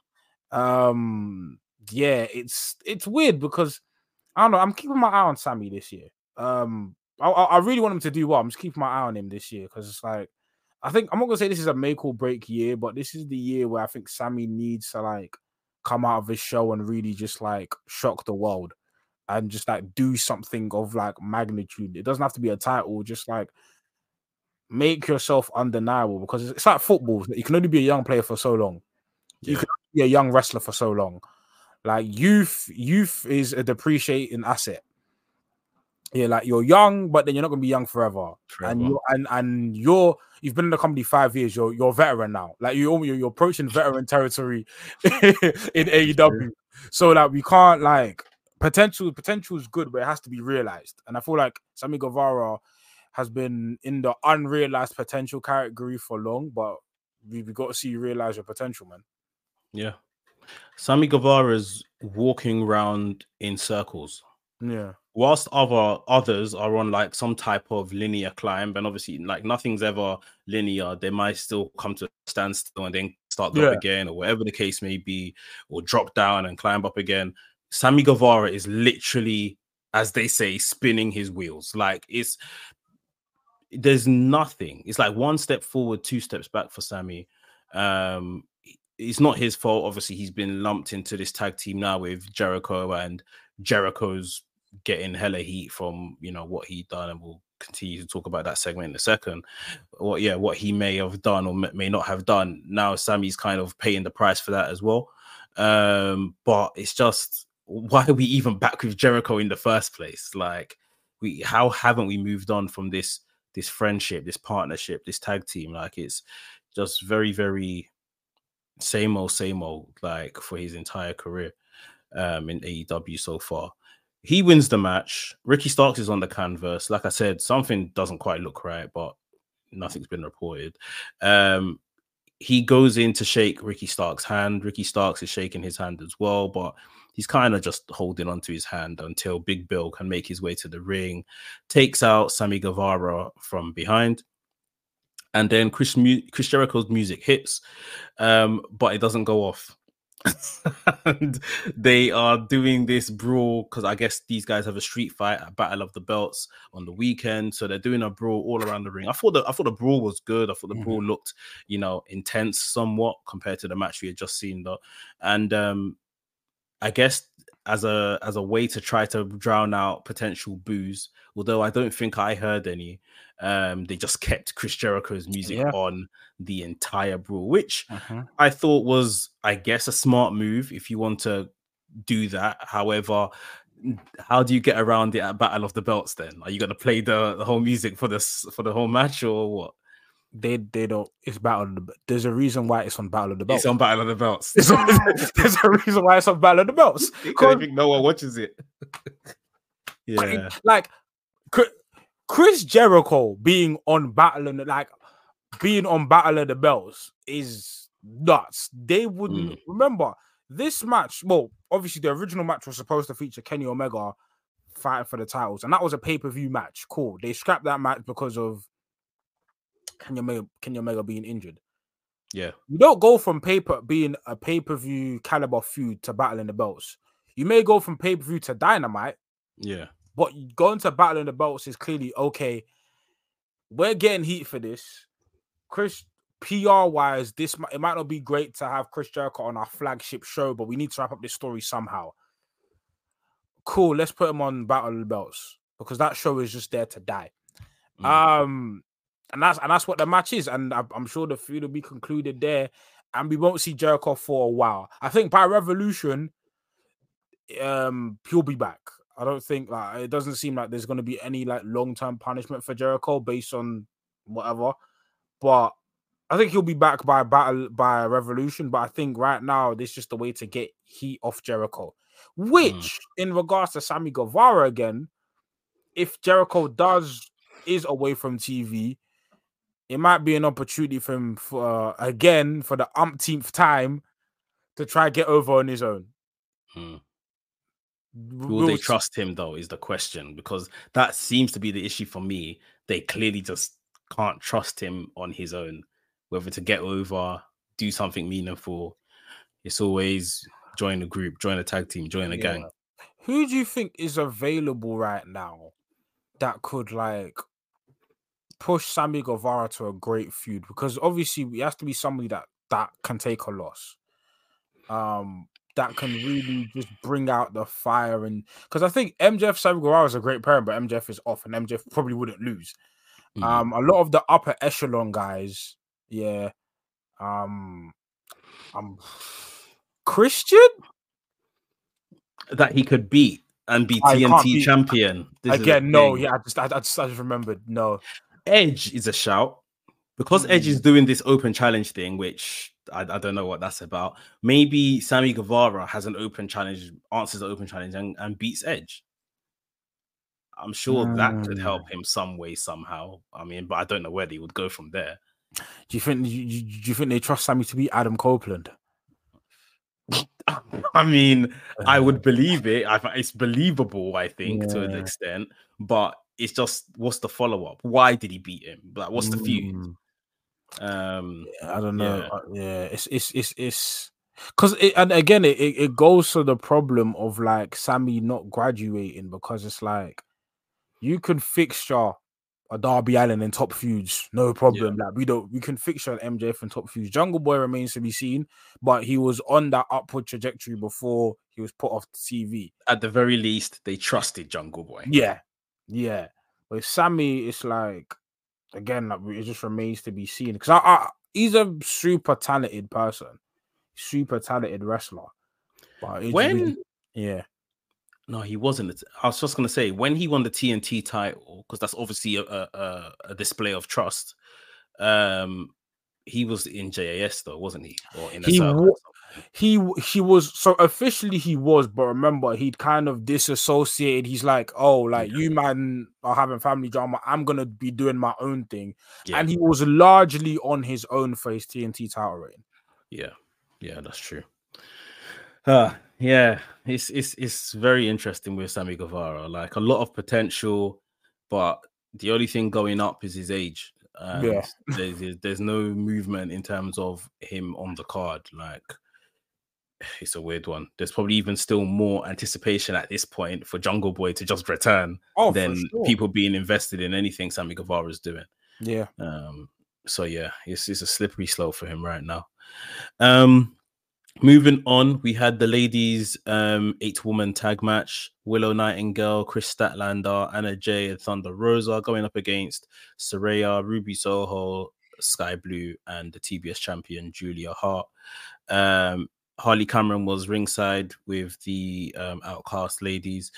um yeah, it's it's weird because I don't know. I'm keeping my eye on Sammy this year. Um, I, I really want him to do well. I'm just keeping my eye on him this year because it's like I think I'm not gonna say this is a make or break year, but this is the year where I think Sammy needs to like come out of his show and really just like shock the world and just like do something of like magnitude. It doesn't have to be a title. Just like make yourself undeniable because it's like football. You can only be a young player for so long. Yeah. You can only be a young wrestler for so long. Like youth, youth is a depreciating asset. Yeah, like you're young, but then you're not gonna be young forever. forever. And you're and and you're you've been in the company five years. You're you're a veteran now. Like you're you're approaching veteran territory in A E W. So like we can't like potential potential is good, but it has to be realized. And I feel like Sammy Guevara has been in the unrealized potential category for long, but we we got to see you realize your potential, man. Yeah. Sammy Guevara's walking around in circles. Yeah. Whilst other others are on like some type of linear climb, and obviously like nothing's ever linear. They might still come to a standstill and then start yeah. up again, or whatever the case may be, or drop down and climb up again. Sammy Guevara is literally as they say, spinning his wheels. Like it's there's nothing. It's like one step forward, two steps back for Sammy. Um, it's not his fault. Obviously, he's been lumped into this tag team now with Jericho, and Jericho's getting hella heat from, you know, what he done, and we'll continue to talk about that segment in a second. What, yeah, what he may have done or may not have done. Now Sammy's kind of paying the price for that as well. Um, but it's just, why are we even back with Jericho in the first place? Like, we, how haven't we moved on from this this friendship, this partnership, this tag team? Like, it's just very, very same old, same old, like, for his entire career um, in A E W so far. He wins the match. Ricky Starks is on the canvas. Like I said, something doesn't quite look right, but nothing's been reported. Um, he goes in to shake Ricky Starks' hand. Ricky Starks is shaking his hand as well, but he's kind of just holding onto his hand until Big Bill can make his way to the ring, takes out Sammy Guevara from behind. And then Chris, Chris Jericho's music hits, um, but it doesn't go off. And they are doing this brawl because I guess these guys have a street fight at Battle of the Belts on the weekend, so they're doing a brawl all around the ring. I thought the I thought the brawl was good. I thought the mm-hmm. brawl looked, you know, intense somewhat compared to the match we had just seen, though. And um, I guess as a as a way to try to drown out potential boos, although I don't think I heard any, um, they just kept Chris Jericho's music yeah. on the entire brawl, which uh-huh. I thought was, I guess, a smart move if you want to do that. However, how do you get around it at Battle of the Belts then? Are you going to play the, the whole music for this for the whole match or what? They they don't. It's Battle of the. There's a reason why it's on Battle of the Belts. It's on Battle of the Belts. There's a reason why it's on Battle of the Belts. I don't think no one watches it. Yeah, like Chris Jericho being on Battle and like being on Battle of the Belts is nuts. They wouldn't mm. remember this match. Well, obviously the original match was supposed to feature Kenny Omega fighting for the titles, and that was a pay-per-view match. Cool. They scrapped that match because of Kenny Omega, Kenny Omega being injured. Yeah. You don't go from paper being a pay-per-view caliber feud to Battle in the Belts. You may go from pay-per-view to Dynamite. Yeah. But going to Battle in the Belts is clearly okay. We're getting heat for this. Chris, P R wise, this it might not be great to have Chris Jericho on our flagship show, but we need to wrap up this story somehow. Cool, let's put him on Battle of the Belts because that show is just there to die. Mm. Um, and that's and that's what the match is, and I, I'm sure the feud will be concluded there, and we won't see Jericho for a while. I think by Revolution, um, he'll be back. I don't think like it doesn't seem like there's going to be any like long-term punishment for Jericho based on whatever. But I think he'll be back by battle by Revolution. But I think right now this is just a way to get heat off Jericho. Which, mm. in regards to Sammy Guevara again, if Jericho does is away from T V, it might be an opportunity for him for uh, again for the umpteenth time to try get over on his own. Mm. Will they trust him though is the question, because that seems to be the issue for me. They clearly just can't trust him on his own, whether to get over, do something meaningful. It's always join a group, join a tag team, join a yeah. gang. Who do you think is available right now that could like push Sammy Guevara to a great feud? Because obviously it has to be somebody that that can take a loss. Um that can really just bring out the fire. And because I think M J F Sammy Guevara is a great pairing, but M J F is off and M J F probably wouldn't lose. Mm. Um, a lot of the upper echelon guys, yeah. Um, um, Christian that he could beat and be T N T champion this again. No, yeah, I just, I, I just, I just remembered. No, Edge is a shout because mm. Edge is doing this open challenge thing, which I, I don't know what that's about. Maybe Sammy Guevara has an open challenge, answers the open challenge, and, and beats Edge. I'm sure mm. that could help him some way, somehow. I mean, but I don't know where they would go from there. Do you think? Do you, do you think they trust Sammy to beat Adam Copeland? I mean, I would believe it. I it's believable, I think, yeah. to an extent. But it's just, what's the follow up? Why did he beat him? Like, what's the feud? Mm. Um, yeah, I don't know. Yeah. Uh, yeah, it's it's it's it's Because and again, it, it it goes to the problem of like Sammy not graduating because it's like you can fixture a Darby Allin in top feuds, no Yeah. problem. Like we don't, we can fixture an M J F in top feuds. Jungle Boy remains to be seen, but he was on that upward trajectory before he was put off the T V. At the very least, they trusted Jungle Boy. Yeah, yeah. With Sammy, it's like again, like it just remains to be seen because I, I, he's a super talented person, super talented wrestler. But it's When really, yeah. No, he wasn't. I was just gonna say when he won the T N T title, because that's obviously a, a a display of trust. Um, he was in J A S though, wasn't he? Or in a He circle. wa- he he was so officially he was, but remember he'd kind of disassociated. He's like, oh, like Yeah. you man are having family drama. I'm gonna be doing my own thing, Yeah. and he was largely on his own for his T N T title reign. Yeah, yeah, that's true. Uh, yeah, it's it's it's very interesting with Sammy Guevara. Like a lot of potential, but the only thing going up is his age. And Yeah. there's, there's there's no movement in terms of him on the card. Like it's a weird one. There's probably even still more anticipation at this point for Jungle Boy to just return Oh, than for sure. people being invested in anything Sammy Guevara is doing. Yeah. Um. So yeah, it's it's a slippery slope for him right now. Um. Moving on, we had the ladies' um, eight-woman tag match. Willow Nightingale, Chris Statlander, Anna Jay, and Thunder Rosa going up against Saraya, Ruby Soho, Sky Blue, and the T B S champion, Julia Hart. Um, Harley Cameron was ringside with the um, Outcast ladies.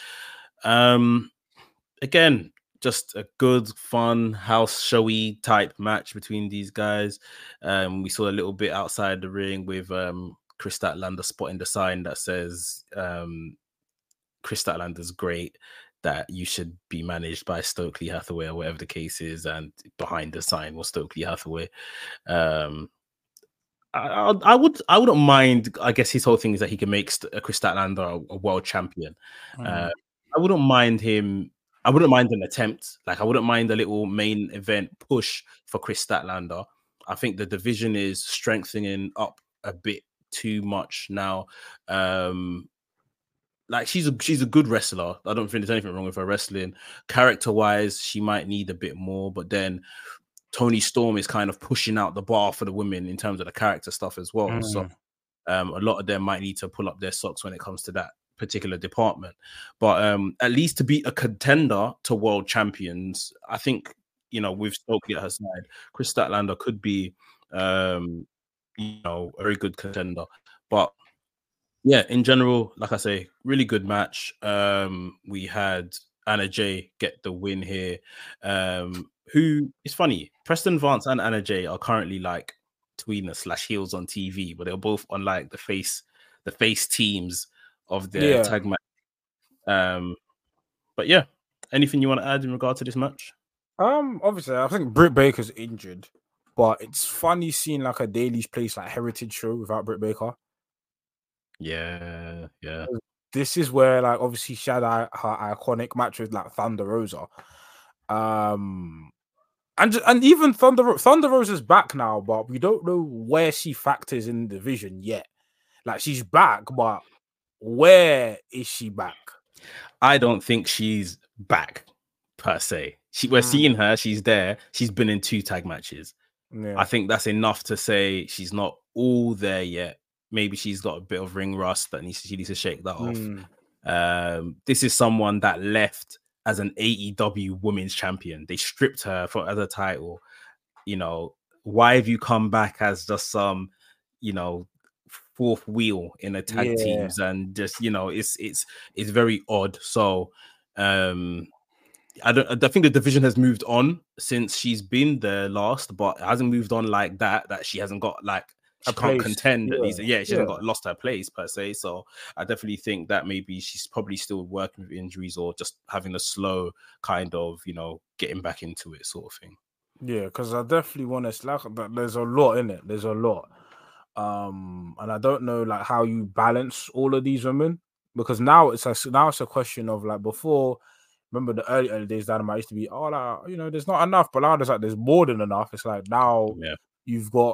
Um, again, just a good, fun, house showy type match between these guys. Um, we saw a little bit outside the ring with um, Chris Statlander spotting the sign that says um, Chris Statlander's great, that you should be managed by Stokely Hathaway or whatever the case is, and behind the sign was Stokely Hathaway. Um, I, I, I would I wouldn't mind. I guess his whole thing is that he can make St- Chris Statlander a, a world champion. Mm. Uh, I wouldn't mind him. I wouldn't mind an attempt. Like I wouldn't mind a little main event push for Chris Statlander. I think the division is strengthening up a bit too much now. Um, like she's a she's a good wrestler. I don't think there's anything wrong with her wrestling. Character wise, she might need a bit more. But then Tony Storm is kind of pushing out the bar for the women in terms of the character stuff as well. Mm. So um, a lot of them might need to pull up their socks when it comes to that particular department. But um, at least to be a contender to world champions, I think, you know, with Stokely at her side, Chris Statlander could be, um, you know, a very good contender. But yeah, in general, like I say, really good match. Um, we had Anna Jay get the win here. Um, who it's funny, Preston Vance and Anna Jay are currently like tweeners slash heels on T V, but they're both on like the face, the face teams of their Yeah. tag match. Um, but yeah, anything you want to add in regard to this match? Um, obviously, I think Britt Baker's injured, but it's funny seeing like a Daily's Place like Heritage show without Britt Baker. Yeah, yeah. This is where like obviously she had her, her iconic match with like Thunder Rosa. Um, and and even Thunder Thunder Rosa's back now, but we don't know where she factors in the division yet. Like she's back, but where is she back? I don't think she's back per se. She, we're Mm. seeing her. She's there. She's been in two tag matches. Yeah. I think that's enough to say she's not all there yet. Maybe she's got a bit of ring rust that needs she needs to shake that off. Mm. Um, this is someone that left as an A E W Women's Champion. They stripped her for as a title. You know, why have you come back as just some, you know, fourth wheel in a tag Yeah. teams? And just, you know, it's it's it's very odd. So um I don't I think the division has moved on since she's been there last, but it hasn't moved on like that, that she hasn't got like she A can't place. contend at Yeah. least. Yeah, she Yeah. hasn't got lost her place per se. So I definitely think that maybe she's probably still working with injuries or just having a slow kind of, you know, getting back into it sort of thing. Yeah, because I definitely want to slack. But there's a lot in it. There's a lot, um, and I don't know like how you balance all of these women because now it's a now it's a question of like before. Remember the early early days Dynamite used to be oh like, you know there's not enough, but now there's like there's more than enough. It's like now Yeah. you've got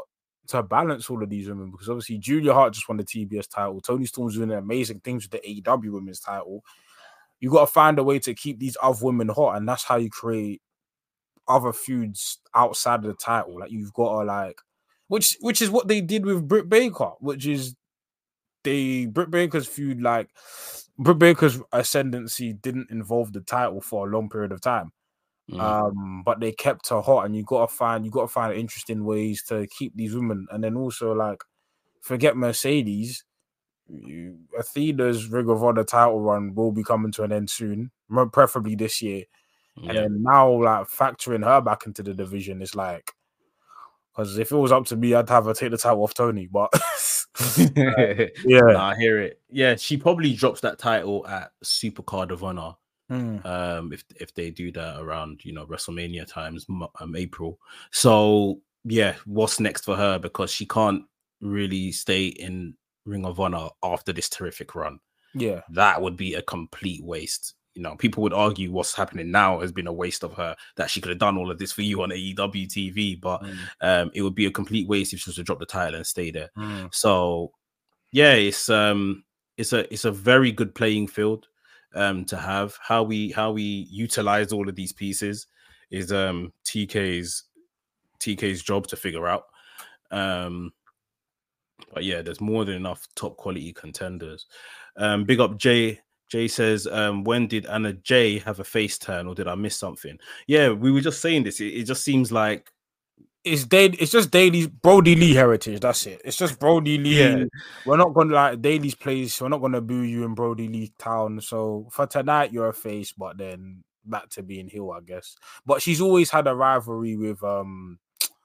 to balance all of these women, because obviously Julia Hart just won the T B S title. Toni Storm's doing amazing things with the A E W women's title. You got to find a way to keep these other women hot, and that's how you create other feuds outside of the title. Like you've got to like, which which is what they did with Britt Baker, which is they Britt Baker's feud. Like Britt Baker's ascendancy didn't involve the title for a long period of time. Mm. Um, but they kept her hot, and you gotta find you gotta find interesting ways to keep these women, and then also like forget Mercedes, you, Athena's Ring of Honor title run will be coming to an end soon, preferably this year, yeah. And then now like factoring her back into the division is like, because if it was up to me, I'd have her take the title off Toni, but uh, yeah, nah, I hear it. Yeah, she probably drops that title at Supercard of Honor. Hmm. Um, if if they do that around, you know, WrestleMania times, um, April. So yeah, what's next for her? Because she can't really stay in Ring of Honor after this terrific run. Yeah, that would be a complete waste. You know, people would argue what's happening now has been a waste of her, that she could have done all of this for you on A E W T V, but mm. um, it would be a complete waste if she was to drop the title and stay there. Mm. So yeah, it's um, it's a it's a very good playing field. Um, to have how we how we utilize all of these pieces is um T K's T K's job to figure out. Um, but yeah, there's more than enough top quality contenders. Um, big up Jay. Jay says, um, when did Anna Jay have a face turn, or did I miss something? Yeah, we were just saying this. It, it just seems like it's Daly, it's just Daly's Brody Lee heritage. That's it. It's just Brody Lee. Yeah. We're not gonna like Daly's place. We're not gonna boo you in Brody Lee town. So for tonight, you're a face, but then back to being heel, I guess. But she's always had a rivalry with um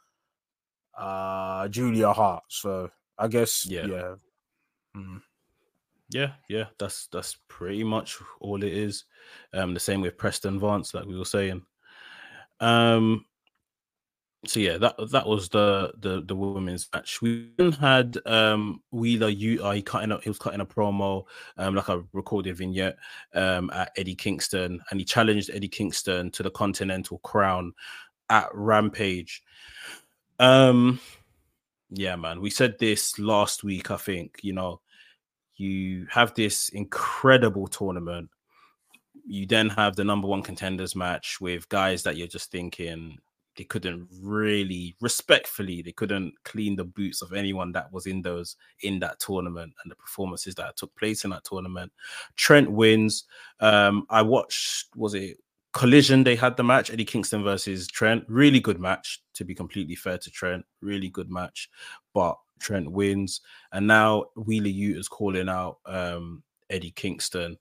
uh Julia Hart. So I guess yeah. Yeah. Mm. Yeah, yeah, that's that's pretty much all it is. Um, the same with Preston Vance, like we were saying. Um So yeah, that that was the the the women's match. We then had um Wheeler Yuta. He cutting up. He was cutting a promo, um, like a recorded vignette, um, at Eddie Kingston, and he challenged Eddie Kingston to the Continental Crown at Rampage. Um, yeah, man, we said this last week. I think you know, you have this incredible tournament. You then have the number one contenders match with guys that you're just thinking. They couldn't really, respectfully, they couldn't clean the boots of anyone that was in those in that tournament and the performances that took place in that tournament. Trent wins. Um, I watched, was it Collision? They had the match, Eddie Kingston versus Trent. Really good match, to be completely fair to Trent. Really good match, but Trent wins. And now Wheeler Yuta is calling out um, Eddie Kingston.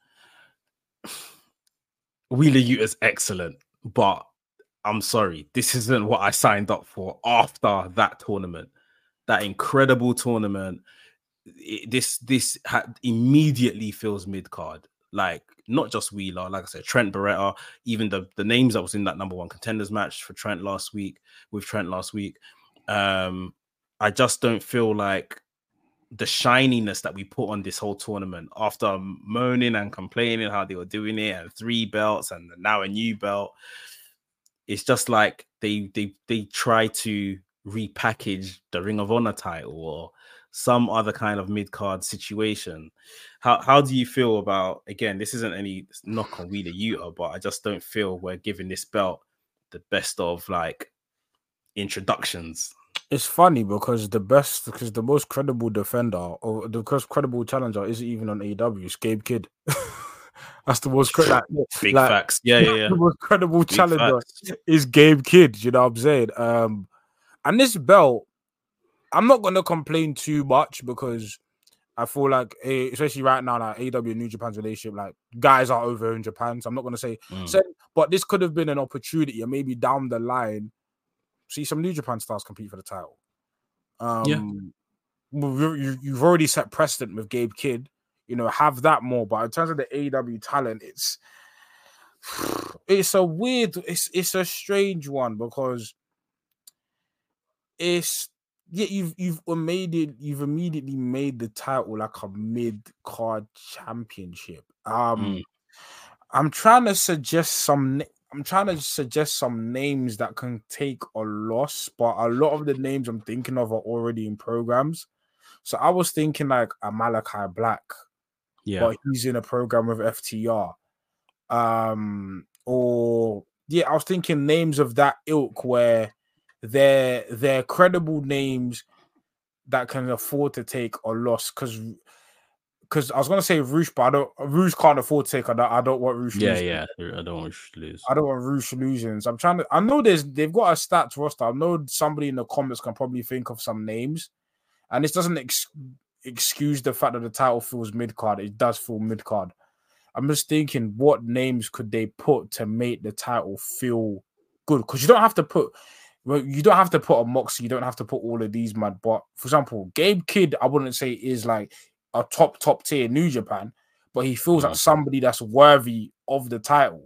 Wheeler Yuta is excellent, but I'm sorry, this isn't what I signed up for after that tournament, that incredible tournament. It, this this ha- immediately feels mid-card. Like, not just Wheeler, like I said, Trent Beretta, even the, the names that was in that number one contenders match for Trent last week, with Trent last week. Um, I just don't feel like the shininess that we put on this whole tournament after moaning and complaining how they were doing it and three belts and now a new belt. It's just like they they they try to repackage the Ring of Honor title or some other kind of mid-card situation. How how do you feel about, again, this isn't any knock on Wheeler Yuta, but I just don't feel we're giving this belt the best of like introductions. It's funny because the best, because the most credible defender or the most credible challenger isn't even on A E W, it's Gabe Kidd. That's the most cre- like, big like, facts. Yeah, yeah, yeah. The most credible big challenger facts. is Gabe Kidd. You know what I'm saying? Um, and this belt, I'm not gonna complain too much because I feel like, especially right now, like A E W and New Japan's relationship, like guys are over in Japan. So I'm not gonna say, Mm. say but this could have been an opportunity, and maybe down the line, see some New Japan stars compete for the title. Um, yeah. you, you've already set precedent with Gabe Kidd. You know, have that more. But in terms of the A E W talent, it's it's a weird, it's it's a strange one because it's yeah, you've you've made it, you've immediately made the title like a mid-card championship. Um, Mm. I'm trying to suggest some I'm trying to suggest some names that can take a loss, but a lot of the names I'm thinking of are already in programs. So I was thinking like a Malachi Black, Yeah, but he's in a program with F T R. Um, or yeah, I was thinking names of that ilk where they're they're credible names that can afford to take a loss. Because because I was gonna say Roosh, but I don't. Roosh can't afford to take. I don't, I don't want Roosh. yeah, losing. yeah. I don't want to lose. I don't want Roosh losing. So I'm trying to. I know there's they've got a stats roster. I know somebody in the comments can probably think of some names, and this doesn't ex- excuse the fact that the title feels mid card. It does feel mid card. I'm just thinking, what names could they put to make the title feel good? Because you don't have to put, well, you don't have to put a Moxie. You don't have to put all of these mad. But for example, Gabe Kidd, I wouldn't say is like a top top tier New Japan, but he feels Yeah. like somebody that's worthy of the title.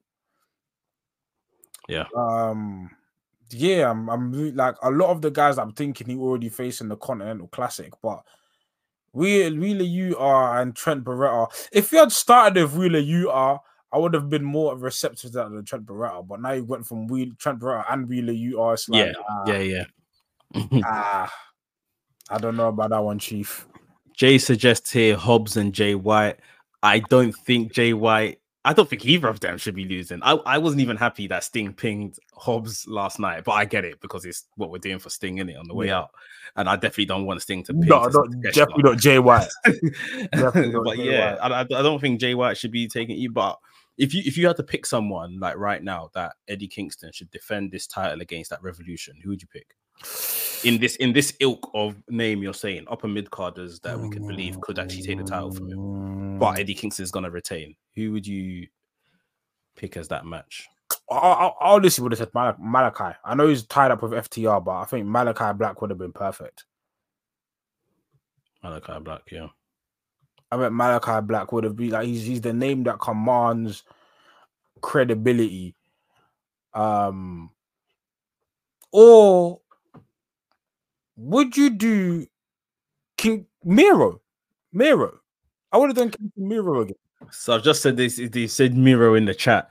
Yeah. Um. Yeah, I'm. I'm really- like a lot of the guys I'm thinking he already facing the Continental Classic, but. Wheeler, Wheeler you are and Trent Beretta. If you had started with Wheeler you are, I would have been more receptive to that than Trent Beretta. But now you went from Wheeler, Trent Beretta and Wheeler you are. It's like, Yeah, ah, yeah, yeah. ah, I don't know about that one, Chief. Jay suggests here Hobbs and Jay White. I don't think Jay White. I don't think either of them should be losing. I, I wasn't even happy that Sting pinged Hobbs last night, but I get it because it's what we're doing for Sting, innit, on the way Yeah. out. And I definitely don't want Sting to ping. No, to no definitely not Jay White. Definitely not but Jay yeah, White. I, I don't think Jay White should be taking you. But if you if you had to pick someone like right now that Eddie Kingston should defend this title against that Revolution, who would you pick? In this in this ilk of name you're saying, upper mid carders that we could believe could actually take the title from him, but Eddie Kingston's gonna retain. Who would you pick as that match? I, I, I honestly would have said Mal- Malachi. I know he's tied up with F T R, but I think Malachi Black would have been perfect. Malachi Black, yeah. I mean, Malachi Black would have been like he's he's the name that commands credibility. Um, or would you do King Miro? Miro. I would have done King Miro again. So I've just said this. They said Miro in the chat.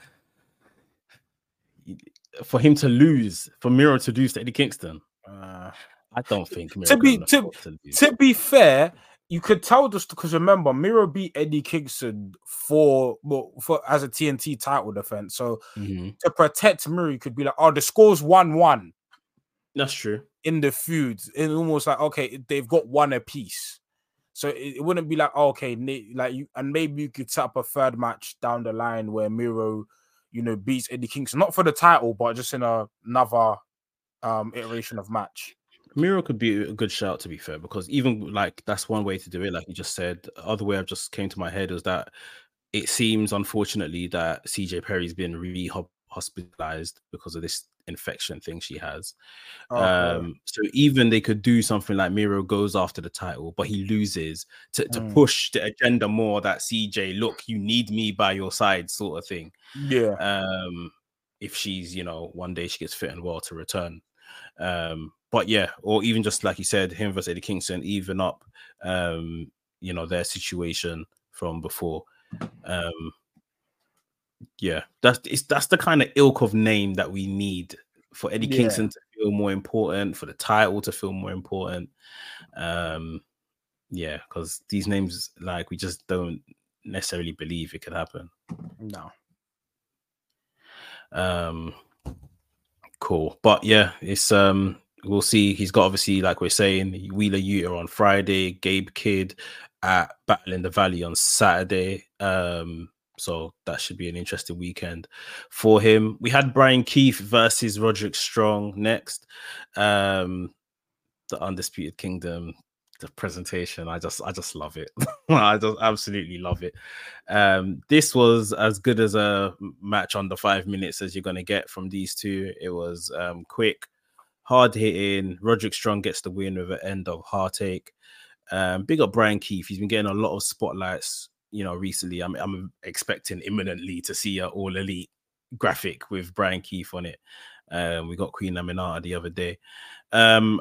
For him to lose, for Miro to lose to Eddie Kingston, uh, I don't think Miro to be to, to, to be fair, you could tell this because remember Miro beat Eddie Kingston for well, for as a T N T title defense. So mm-hmm. to protect Miro, you could be like, oh, the score's one one. That's true. In the feud, it's almost like okay, they've got one apiece. So it, it wouldn't be like oh, okay, like you, and maybe you could set up a third match down the line where Miro, you know, beats Eddie Kingston, not for the title, but just in a, another um, iteration of match. Miro could be a good shout, to be fair, because even like that's one way to do it. Like you just said, the other way I just came to my head is that it seems, unfortunately, that C J Perry's been really hospitalized because of this infection thing she has. Okay. Um, so even they could do something like Miro goes after the title, but he loses to, to mm. push the agenda more that C J, look, you need me by your side, sort of thing. Yeah. Um, if she's, you know, one day she gets fit and well to return. Um, but yeah, or even just like you said, him versus Eddie Kingston, even up, um, you know, their situation from before. Um, yeah, that's it's, that's the kind of ilk of name that we need for Eddie yeah. Kingston to feel more important, for the title to feel more important. Um, yeah, because these names, like, we just don't necessarily believe it could happen. No. Um, cool, but yeah, it's um, we'll see. He's got obviously, like we're saying, Wheeler Yuta on Friday, Gabe Kidd at Battle in the Valley on Saturday. Um. So that should be an interesting weekend for him. We had Brian Keith versus Roderick Strong next. Um, the Undisputed Kingdom, the presentation. I just, I just love it. I just absolutely love it. Um, this was as good as a match under five minutes as you're going to get from these two. It was um, quick, hard hitting. Roderick Strong gets the win with an end of heartache. Um, big up Brian Keith. He's been getting a lot of spotlights. You know, recently, I'm I'm expecting imminently to see an All Elite graphic with Brian Keith on it. Um, we got Queen Aminata the other day. Um,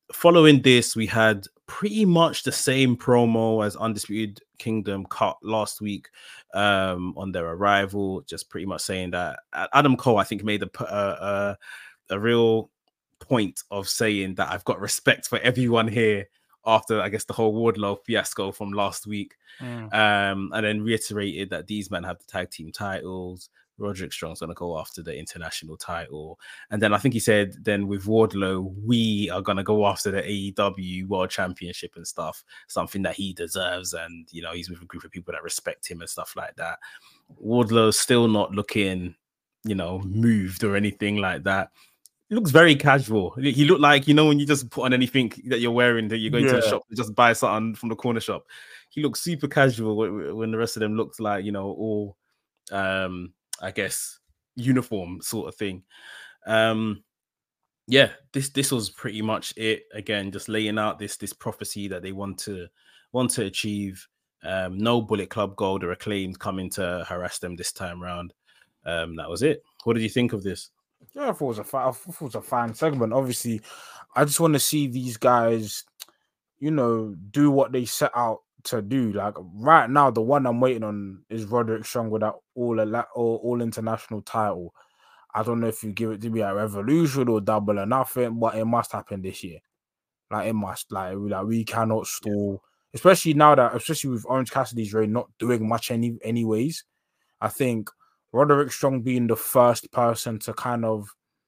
following this, we had pretty much the same promo as Undisputed Kingdom cut last week um, on their arrival, just pretty much saying that Adam Cole, I think, made a, a, a real point of saying that I've got respect for everyone here after, I guess, the whole Wardlow fiasco from last week. Mm. Um, and then reiterated that these men have the tag team titles. Roderick Strong's going to go after the international title. And then I think he said, then with Wardlow, we are going to go after the A E W World Championship and stuff, something that he deserves. And, you know, he's with a group of people that respect him and stuff like that. Wardlow's still not looking, you know, moved or anything like that. He looks very casual. He looked like, you know, when you just put on anything that you're wearing, that you're going yeah. to the shop to just buy something from the corner shop. He looked super casual when the rest of them looked like, you know, all, um, I guess, uniform sort of thing. Um, yeah, this this was pretty much it. Again, just laying out this this prophecy that they want to want to achieve. Um, no Bullet Club Gold or Acclaimed coming to harass them this time around. Um, that was it. What did you think of this? Yeah, I thought it was a I thought it was a fine segment. Obviously, I just want to see these guys, you know, do what they set out to do. Like right now, the one I'm waiting on is Roderick Strong with that all all, all international title. I don't know if you give it to me at Revolution or Double or Nothing, but it must happen this year. Like it must. Like, like we cannot stall, especially now that, especially with Orange Cassidy's reign not doing much any anyways. I think Roderick Strong being the first person to kind of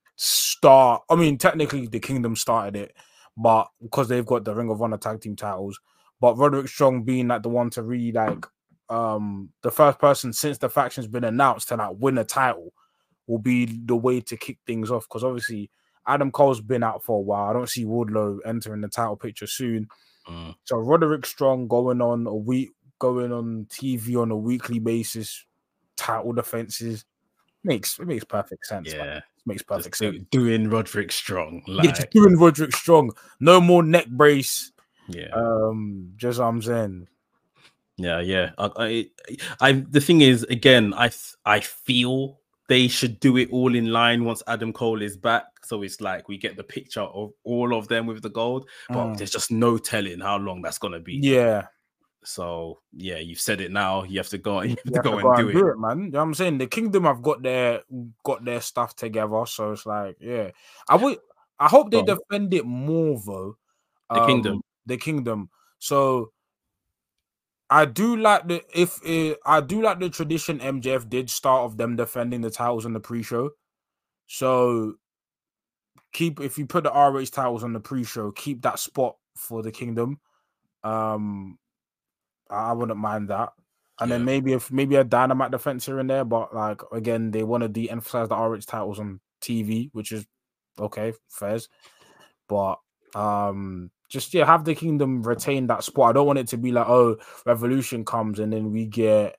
start. I mean, technically the Kingdom started it, but because they've got the Ring of Honor tag team titles. But Roderick Strong being like the one to really like um the first person since the faction's been announced to like win a title will be the way to kick things off. Because obviously Adam Cole's been out for a while. I don't see Wardlow entering the title picture soon. Mm. So Roderick Strong going on a week, going on T V on a weekly basis, title defenses makes it makes perfect sense. Yeah, man. It makes perfect just sense. Do, doing Roderick Strong, like... yeah, just doing Roderick Strong. No more neck brace. Yeah, um, just what I'm saying. Yeah, yeah. I, I, I, the thing is, again, I, I feel they should do it all in line once Adam Cole is back. So it's like we get the picture of all of them with the gold, but mm. there's just no telling how long that's gonna be. Yeah. So yeah, you've said it now. You have to go. You have, you to, have go to go and, and do, do it. it, man. You know what I'm saying? The Kingdom have got their got their stuff together, so it's like, yeah. I would. I hope they defend it more though. The um, Kingdom. The Kingdom. So I do like the if uh, I do like the tradition M J F did start of them defending the titles on the pre-show. So keep if you put the R H titles on the pre-show, keep that spot for the Kingdom. Um, I wouldn't mind that. And yeah. then maybe if maybe a Dynamite defense here and there, but like again, they want to de-emphasize the R H titles on T V, which is okay, fairs. But um, just yeah, have the Kingdom retain that spot. I don't want it to be like, oh, Revolution comes and then we get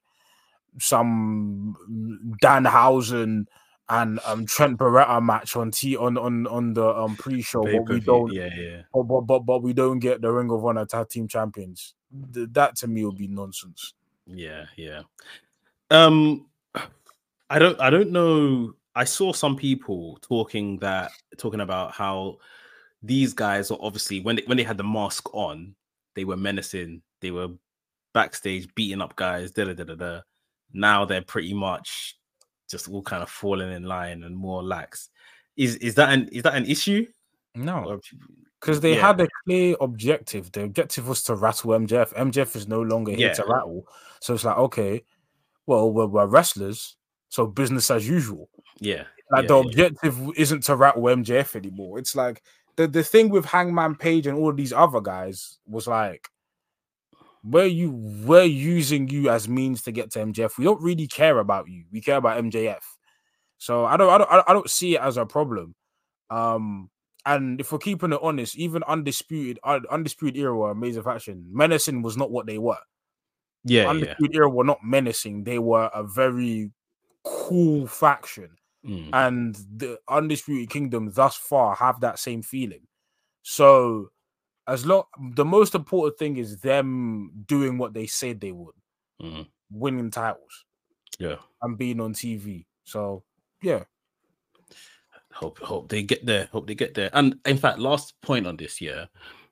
some Danhausen and um Trent Beretta match on T on on on the um pre-show, but we don't. Yeah, yeah. But, but but but we don't get the Ring of Honor tag team champions. That to me would be nonsense. Yeah, yeah. Um, I don't, I don't know. I saw some people talking that talking about how these guys are obviously when they, when they had the mask on, they were menacing. They were backstage beating up guys. Da da da da da. Now they're pretty much just all kind of falling in line and more lax. Is is that an is that an issue? No, because they yeah. had a clear objective. The objective was to rattle M J F. M J F is no longer here yeah. to rattle. So it's like, okay, well, we're, we're wrestlers, so business as usual. Yeah. Like yeah, the yeah. objective isn't to rattle M J F anymore. It's like the, the thing with Hangman Page and all of these other guys was like, we're you we're using you as means to get to M J F. We don't really care about you. We care about M J F. So I don't I don't I don't see it as a problem. Um And if we're keeping it honest, even Undisputed, Undisputed Era were amazing faction. Menacing was not what they were. Yeah, Undisputed yeah. Era were not menacing. They were a very cool faction. Mm. And the Undisputed Kingdom thus far have that same feeling. So as long the most important thing is them doing what they said they would. Mm. Winning titles. Yeah. And being on T V. So yeah. hope hope they get there. Hope they get there. And in fact, last point on this year,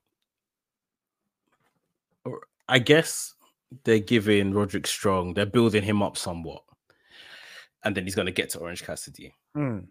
I guess they're giving Roderick Strong, they're building him up somewhat, and then he's going to get to Orange Cassidy. Mm.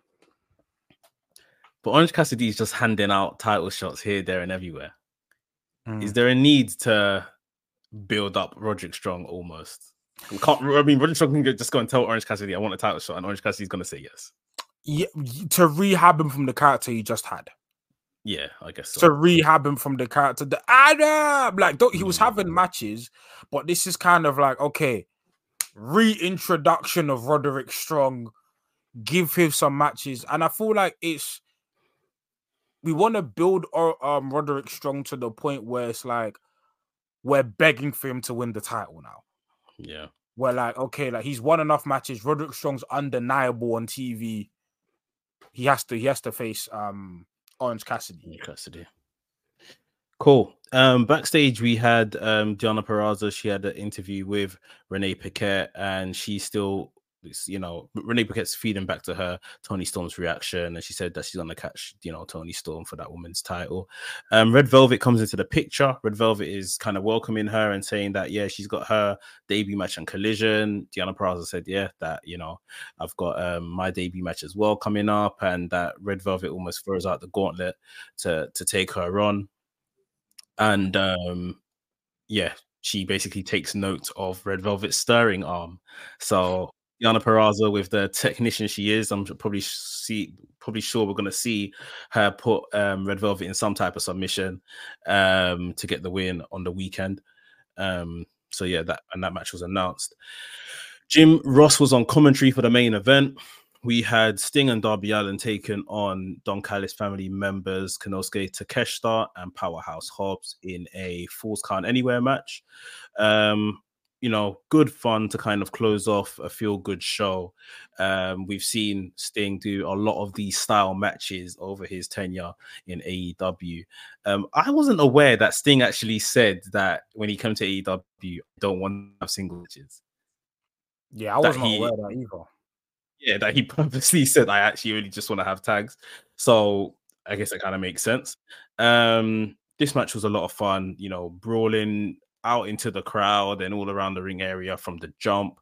But Orange Cassidy is just handing out title shots here, there, and everywhere. Mm. Is there a need to build up Roderick Strong almost? We can't, I mean, Roderick Strong can just go and tell Orange Cassidy, I want a title shot, and Orange Cassidy's going to say yes. Yeah, to rehab him from the character he just had. Yeah, I guess so. To rehab him from the character, the Adam, like don't, he was having matches, but this is kind of like, okay, reintroduction of Roderick Strong, give him some matches, and I feel like it's we want to build our, um Roderick Strong to the point where it's like we're begging for him to win the title now. Yeah, we're like, okay, like he's won enough matches. Roderick Strong's undeniable on T V. He has to, he has to face um. Orange Cassidy. Cassidy. Cool. Um, backstage, we had um, Deonna Purrazzo. She had an interview with Renee Paquette, and she still, you know, Renee Paquette's feeding back to her Toni Storm's reaction, and she said that she's going to catch, you know, Toni Storm for that woman's title. Um, Red Velvet comes into the picture. Red Velvet is kind of welcoming her and saying that, yeah, she's got her debut match on Collision. Deonna Purrazzo said, yeah, that, you know, I've got um, my debut match as well coming up, and that Red Velvet almost throws out the gauntlet to, to take her on. And um, yeah, she basically takes note of Red Velvet's stirring arm. So Deonna Purrazzo, with the technician she is, I'm probably see probably sure we're gonna see her put um, Red Velvet in some type of submission um, to get the win on the weekend. Um, so yeah, that and that match was announced. Jim Ross was on commentary for the main event. We had Sting and Darby Allin taken on Don Callis family members Konosuke Takeshita and Powerhouse Hobbs in a Falls Count Anywhere match. Um, you know, good fun to kind of close off a feel-good show. Um, we've seen Sting do a lot of these style matches over his tenure in A E W. Um, I wasn't aware that Sting actually said that when he came to A E W, I don't want to have single matches. Yeah, I wasn't aware of that either. Yeah, that he purposely said, I actually really just want to have tags. So I guess that kind of makes sense. Um, this match was a lot of fun, you know, brawling out into the crowd and all around the ring area from the jump.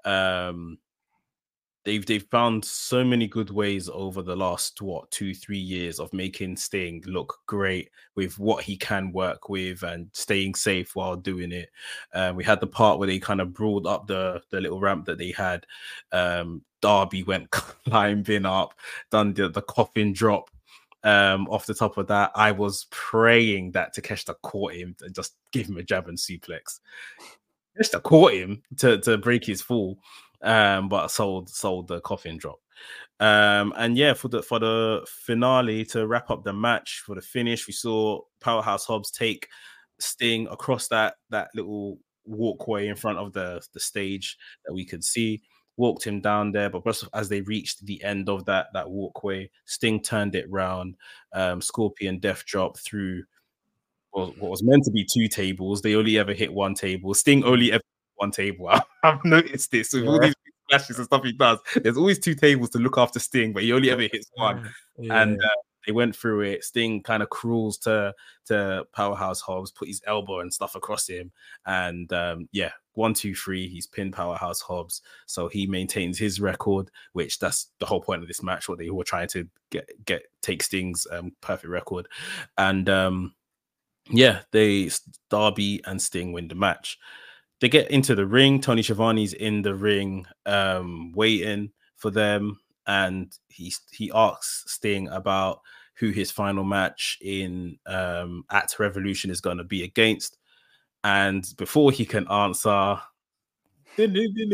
Um, they've they've found so many good ways over the last, what, two, three years of making Sting look great with what he can work with and staying safe while doing it. Um, we had the part where they kind of brawled up the, the little ramp that they had. Um, Darby went climbing up, done the, the coffin drop um, off the top of that. I was praying that Takeshita caught him and just give him a jab and suplex. Takeshita caught him to, to break his fall, um, but sold sold the coffin drop. Um, and yeah, for the for the finale to wrap up the match, for the finish, we saw Powerhouse Hobbs take Sting across that that little walkway in front of the the stage that we could see. Walked him down there, but as they reached the end of that that walkway, Sting turned it round. Um, Scorpion Death Drop through what was meant to be two tables. They only ever hit one table. Sting only ever hit one table. I've noticed this with yeah. all these flashes and stuff he does. There's always two tables to look after Sting, but he only ever hits one. Yeah. And uh, they went through it. Sting kind of crawls to to Powerhouse Hobbs, put his elbow and stuff across him, and um, yeah. One, two, three. He's pinned Powerhouse Hobbs, so he maintains his record. Which that's the whole point of this match. What they were trying to get get take Sting's um, perfect record, and um, yeah, they Darby and Sting win the match. They get into the ring. Tony Schiavone's in the ring, um, waiting for them, and he he asks Sting about who his final match in um, at Revolution is going to be against. And before he can answer, we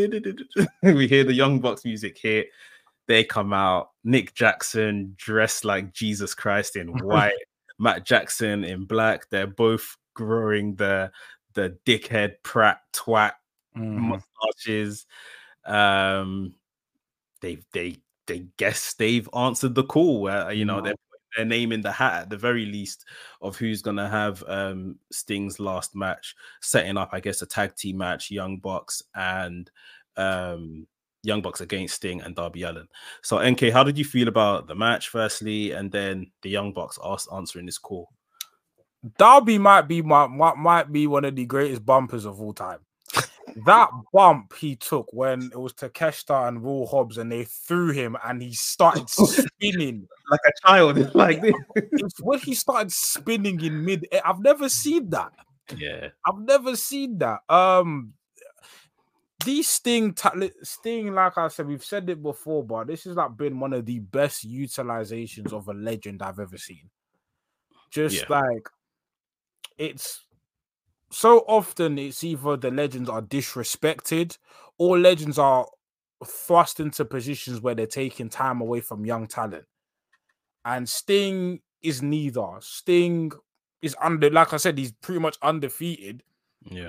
hear the Young Bucks music hit. They come out. Nick Jackson dressed like Jesus Christ in white. Matt Jackson in black. They're both growing the the dickhead Pratt twat mm. mustaches. Um, they they they guess they've answered the call. Uh, you know, no. they're their name in the hat at the very least of who's going to have um, Sting's last match, setting up, I guess, a tag team match, Young Bucks and um, Young Bucks against Sting and Darby Allin. So, N K, how did you feel about the match, firstly, and then the Young Bucks asked, answering this call? Darby might be my, might, might be one of the greatest bumpers of all time. That bump he took when it was Takeshita and Raw Hobbs, and they threw him, and he started spinning like a child. Like this. It's when he started spinning in mid. I've never seen that. Yeah, I've never seen that. Um, these Sting, Sting, like I said, we've said it before, but this has like been one of the best utilizations of a legend I've ever seen. Just yeah. like it's so often, it's either the legends are disrespected or legends are thrust into positions where they're taking time away from young talent. And Sting is neither. Sting is under, like I said, he's pretty much undefeated. Yeah.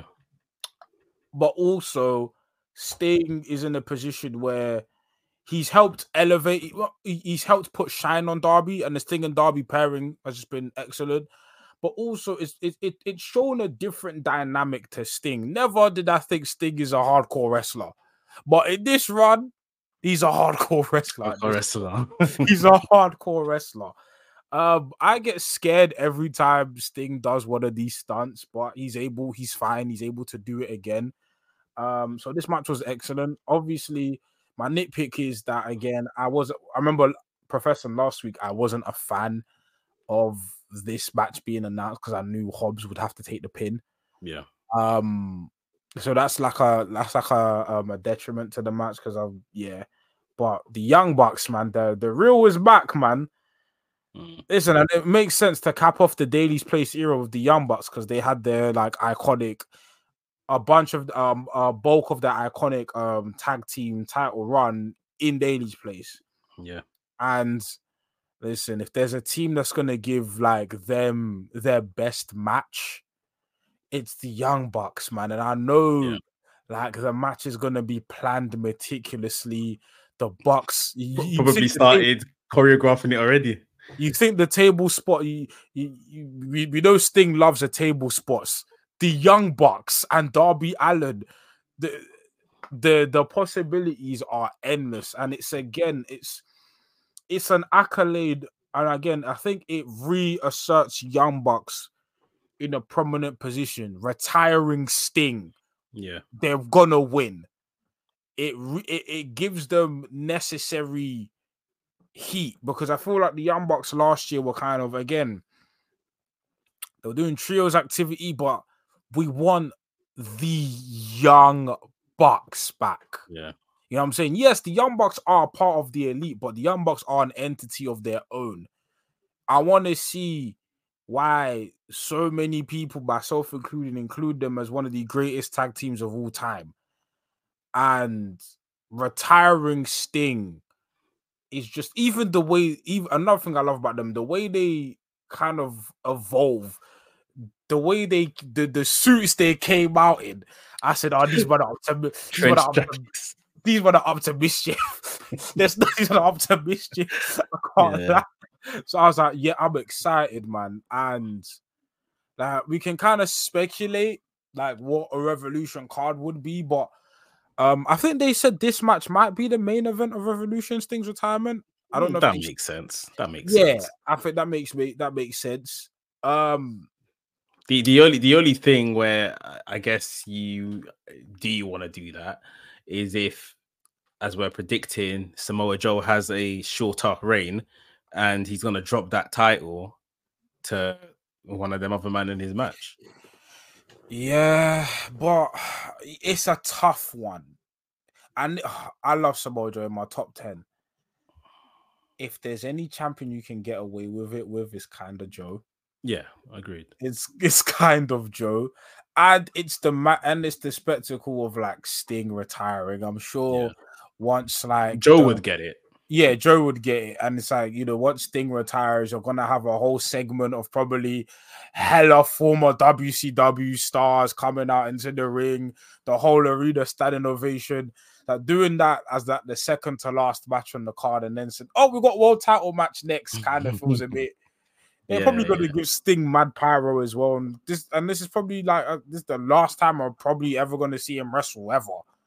But also, Sting is in a position where he's helped elevate, he's helped put shine on Darby, and the Sting and Darby pairing has just been excellent. But also, it's it, it it's shown a different dynamic to Sting. Never did I think Sting is a hardcore wrestler, but in this run, he's a hardcore wrestler. Hardcore wrestler. He's a hardcore wrestler. Um, I get scared every time Sting does one of these stunts, but he's able. He's fine. He's able to do it again. Um, so this match was excellent. Obviously, my nitpick is that again, I was. I remember professing last week. I wasn't a fan of this match being announced because I knew Hobbs would have to take the pin. Yeah. Um. So that's like a that's like a um a detriment to the match because of yeah. But the Young Bucks, man, the the real is back, man. Mm. Listen, and it makes sense to cap off the Daily's Place era with the Young Bucks because they had their like iconic, a bunch of um a bulk of that iconic um tag team title run in Daily's Place. Yeah. And listen, if there's a team that's gonna give like them their best match, it's the Young Bucks, man. And I know yeah. like the match is gonna be planned meticulously. The Bucks you, probably you started the, choreographing it already. You think the table spot? You, you, you we, we know Sting loves a table spots. The Young Bucks and Darby Allin, the the the possibilities are endless, and it's again, it's it's an accolade, and again, I think it reasserts Young Bucks in a prominent position. Retiring Sting, yeah, they're gonna win. It it, it gives them necessary heat because I feel like the Young Bucks last year were kind of again they were doing trios activity, but we want the Young Bucks back. Yeah. You know what I'm saying? Yes, the Young Bucks are part of the elite, but the Young Bucks are an entity of their own. I want to see why so many people, myself included, include them as one of the greatest tag teams of all time. And retiring Sting is just even the way, even another thing I love about them, the way they kind of evolve, the way they, the, the suits they came out in. I said, oh, these were up to, these were up to, these were up to mischief. There's these are up to mischief. I can't yeah. So I was like, yeah, I'm excited, man. And like, we can kind of speculate like what a Revolution card would be, but um, I think they said this match might be the main event of Revolution Sting's retirement. I don't know. That if makes sense. That makes yeah, sense. I think that makes me that makes sense. Um, the the only the only thing where I guess you do you want to do that is if, as we're predicting, Samoa Joe has a shorter reign and he's gonna drop that title to one of them other man in his match. Yeah, but it's a tough one. And I love Samoa Joe in my top ten. If there's any champion you can get away with it with, it's kind of Joe. Yeah, agreed. It's it's kind of Joe, and it's the ma- and it's the spectacle of like Sting retiring. I'm sure yeah. once like Joe the, would get it. Yeah, Joe would get it, and it's like, you know, once Sting retires, you're gonna have a whole segment of probably hella former W C W stars coming out into the ring, the whole arena standing ovation. Like doing that as that the second to last match on the card, and then said, "Oh, we got world title match next." Kind of feels a bit. They're yeah, probably going to yeah. give Sting mad pyro as well, and this and this is probably like uh, this is the last time I'm probably ever going to see him wrestle ever.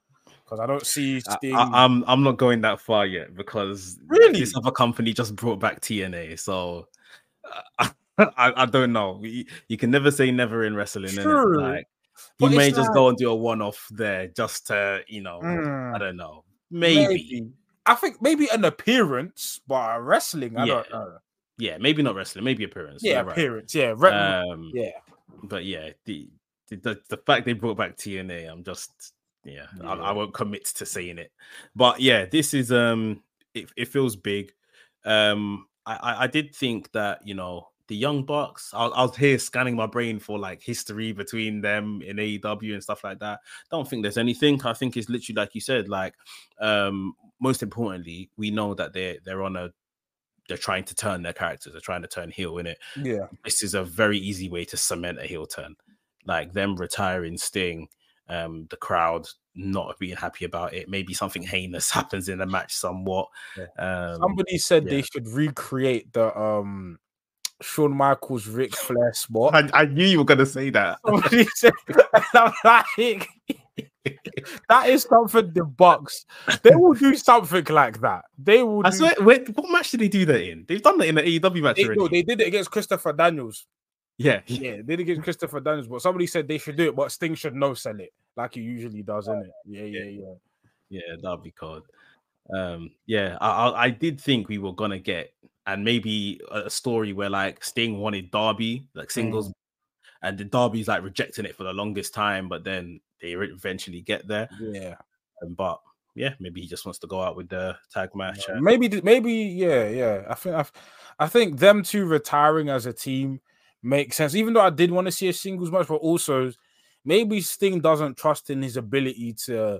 Because I don't see Sting. I, I, I'm I'm not going that far yet because Really? this other company just brought back T N A, so uh, I, I don't know. You, you can never say never in wrestling, innit? True. Like he But may it's just like- go and do a one-off there, just to you know, Mm, I don't know, maybe. maybe. I think maybe an appearance, but wrestling, I Yeah. don't know. Yeah, maybe not wrestling, maybe appearance. Yeah, you're right. appearance. Yeah, Re- Um, yeah. but yeah, the, the the fact they brought back T N A, I'm just yeah, I, Yeah. I won't commit to saying it. But yeah, this is um, it, it feels big. Um, I, I I did think that you know the Young Bucks. I, I was here scanning my brain for like history between them in A E W and stuff like that. Don't think there's anything. I think it's literally like you said. Like, um, most importantly, we know that they're they're on a they're trying to turn their characters. They're trying to turn heel in it. Yeah. This is a very easy way to cement a heel turn. Like them retiring Sting, um, the crowd not being happy about it. Maybe something heinous happens in the match somewhat. Yeah. Um, Somebody said yeah. they should recreate the um Shawn Michaels Ric Flair spot. I, I knew you were gonna say that. Somebody said, I'm like, that is something the Bucks. They will do something like that. They will. I do... swear, wait, what match did they do that in? They've done that in an A E W match they, already. no, they did it against Christopher Daniels. Yeah, Yeah, they did it against Christopher Daniels, but somebody said they should do it, but Sting should no sell it like he usually does, isn't it? Yeah, yeah, yeah. Yeah, that'd be cool. Um, yeah, I, I, I did think we were gonna get, and maybe a story where like Sting wanted Darby, like singles, mm. and the Darby's like rejecting it for the longest time, but then they eventually get there. Yeah, um, but yeah, maybe he just wants to go out with the tag match. Yeah, maybe, maybe, yeah, yeah. I think, I, I think them two retiring as a team makes sense. Even though I did want to see a singles match, but also maybe Sting doesn't trust in his ability to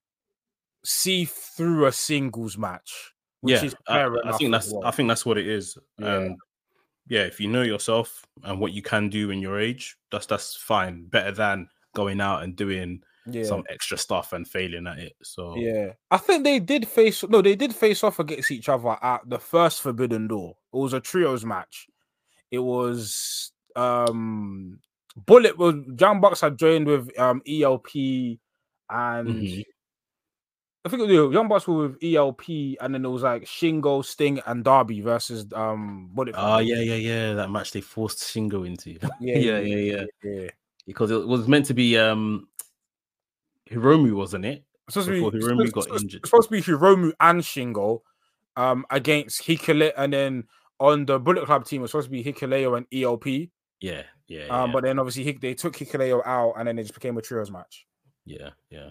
see through a singles match, which yeah, is fair I, enough. I think that's well. I think that's what it is. Yeah. And yeah, if you know yourself and what you can do in your age, that's that's fine. Better than going out and doing yeah. some extra stuff and failing at it. So yeah, I think they did face no, they did face off against each other at the first Forbidden Door. It was a trios match. It was um Bullet was Young Bucks had joined with um E L P and mm-hmm. I think it was Young Bucks were with E L P, and then it was like Shingo, Sting, and Darby versus um Bullet. Oh yeah, yeah, yeah. That match they forced Shingo into. Yeah, yeah, yeah, yeah, yeah. Because it was meant to be um Hiromu, wasn't it? Supposed Before to be, Hiromu supposed, got supposed, injured. It's supposed to be Hiromu and Shingo um against Hikale, and then on the Bullet Club team it was supposed to be Hikaleo and E L P. Yeah, yeah. Um, yeah. but then obviously they took Hikaleo out, and then it just became a trios match. Yeah, yeah.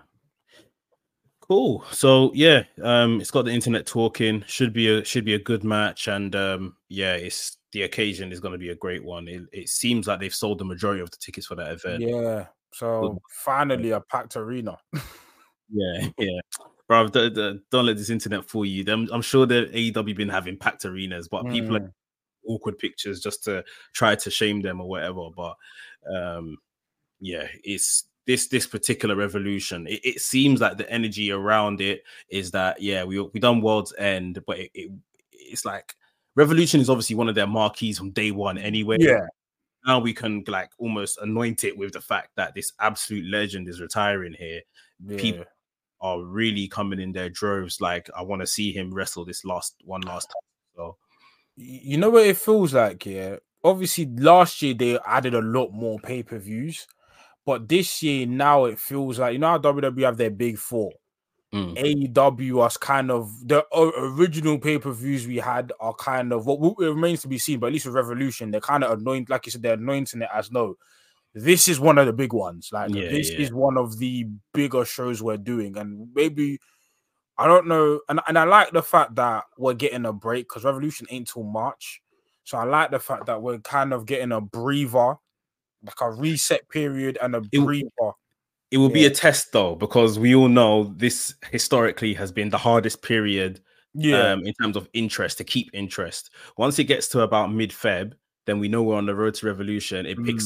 Cool. So yeah, um, it's got the internet talking. Should be a should be a good match, and um, yeah, it's the occasion is going to be a great one. It, it seems like they've sold the majority of the tickets for that event. Yeah. So good. Finally, a packed arena. yeah, yeah. Bro, the, the, don't let this internet fool you. I'm, I'm sure the A E W been having packed arenas, but mm. people are awkward pictures just to try to shame them or whatever. But um, yeah, it's. This this particular revolution, it, it seems like the energy around it is that yeah we we done World's End, but it, it it's like Revolution is obviously one of their marquees from day one anyway. Yeah, now we can like almost anoint it with the fact that this absolute legend is retiring here. Yeah. People are really coming in their droves. Like I want to see him wrestle this last one last time. So you know what it feels like. Yeah, obviously last year they added a lot more pay per views. But this year, now it feels like, you know how W W E have their big four? Mm. A E W was kind of, the original pay-per-views we had are kind of, what well, it remains to be seen, but at least with Revolution, they're kind of anointing, like you said, they're anointing it as no, this is one of the big ones. Like, yeah, this yeah. is one of the bigger shows we're doing. And maybe, I don't know, and, and I like the fact that we're getting a break, because Revolution ain't till March. So I like the fact that we're kind of getting a breather, like a reset period and a breather. It will yeah. be a test though, because we all know this historically has been the hardest period yeah. um, in terms of interest, to keep interest. Once it gets to about mid-Feb, then we know we're on the road to Revolution. It picks mm. up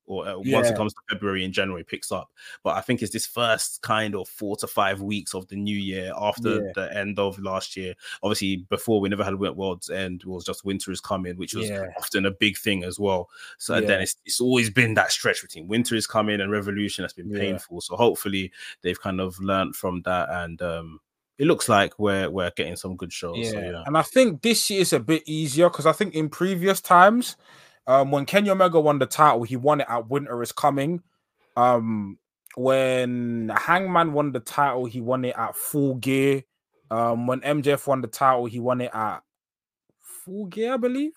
or uh, Yeah. once it comes to February and January, it picks up. But I think it's this first kind of four to five weeks of the new year after Yeah. the end of last year. Obviously, before we never had World's End, it was just winter is coming, which was Yeah. often a big thing as well. So Yeah. then it's, it's always been that stretch between winter is coming and Revolution that's been Yeah. painful. So hopefully they've kind of learned from that, and um, it looks like we're we're getting some good shows. Yeah. So yeah, And I think this year is a bit easier because I think in previous times, um, when Kenny Omega won the title, he won it at Winter is Coming. Um, when Hangman won the title, he won it at Full Gear. Um, when M J F won the title, he won it at Full Gear, I believe.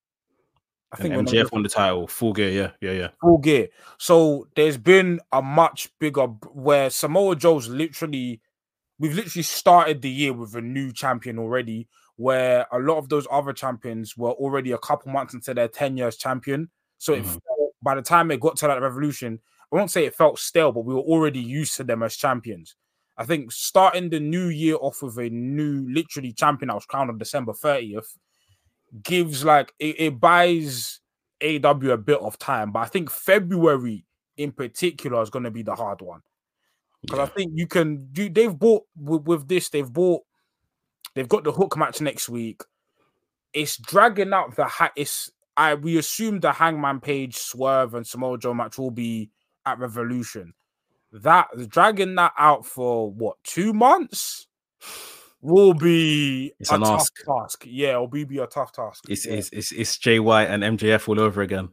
I and think M J F won the title, Full Gear. Yeah, yeah, yeah. Full Gear. So there's been a much bigger where Samoa Joe's literally, we've literally started the year with a new champion already, where a lot of those other champions were already a couple months into their ten years champion. So Mhm. it felt, by the time it got to that Revolution, I won't say it felt stale, but we were already used to them as champions. I think starting the new year off with a new, literally champion that was crowned on December thirtieth gives like it, it buys A E W a bit of time, but I think February in particular is going to be the hard one. Because Yeah. I think you can do. They've bought with, with this. They've bought. They've got the Hook match next week. It's dragging out the. Ha- it's. I we assume the Hangman Page, Swerve, and Samoa Joe match will be at Revolution. That dragging that out for what two months will be It's a an tough ask. task. Yeah, it'll be, be a tough task. It's, yeah. it's it's it's Jay White and M J F all over again.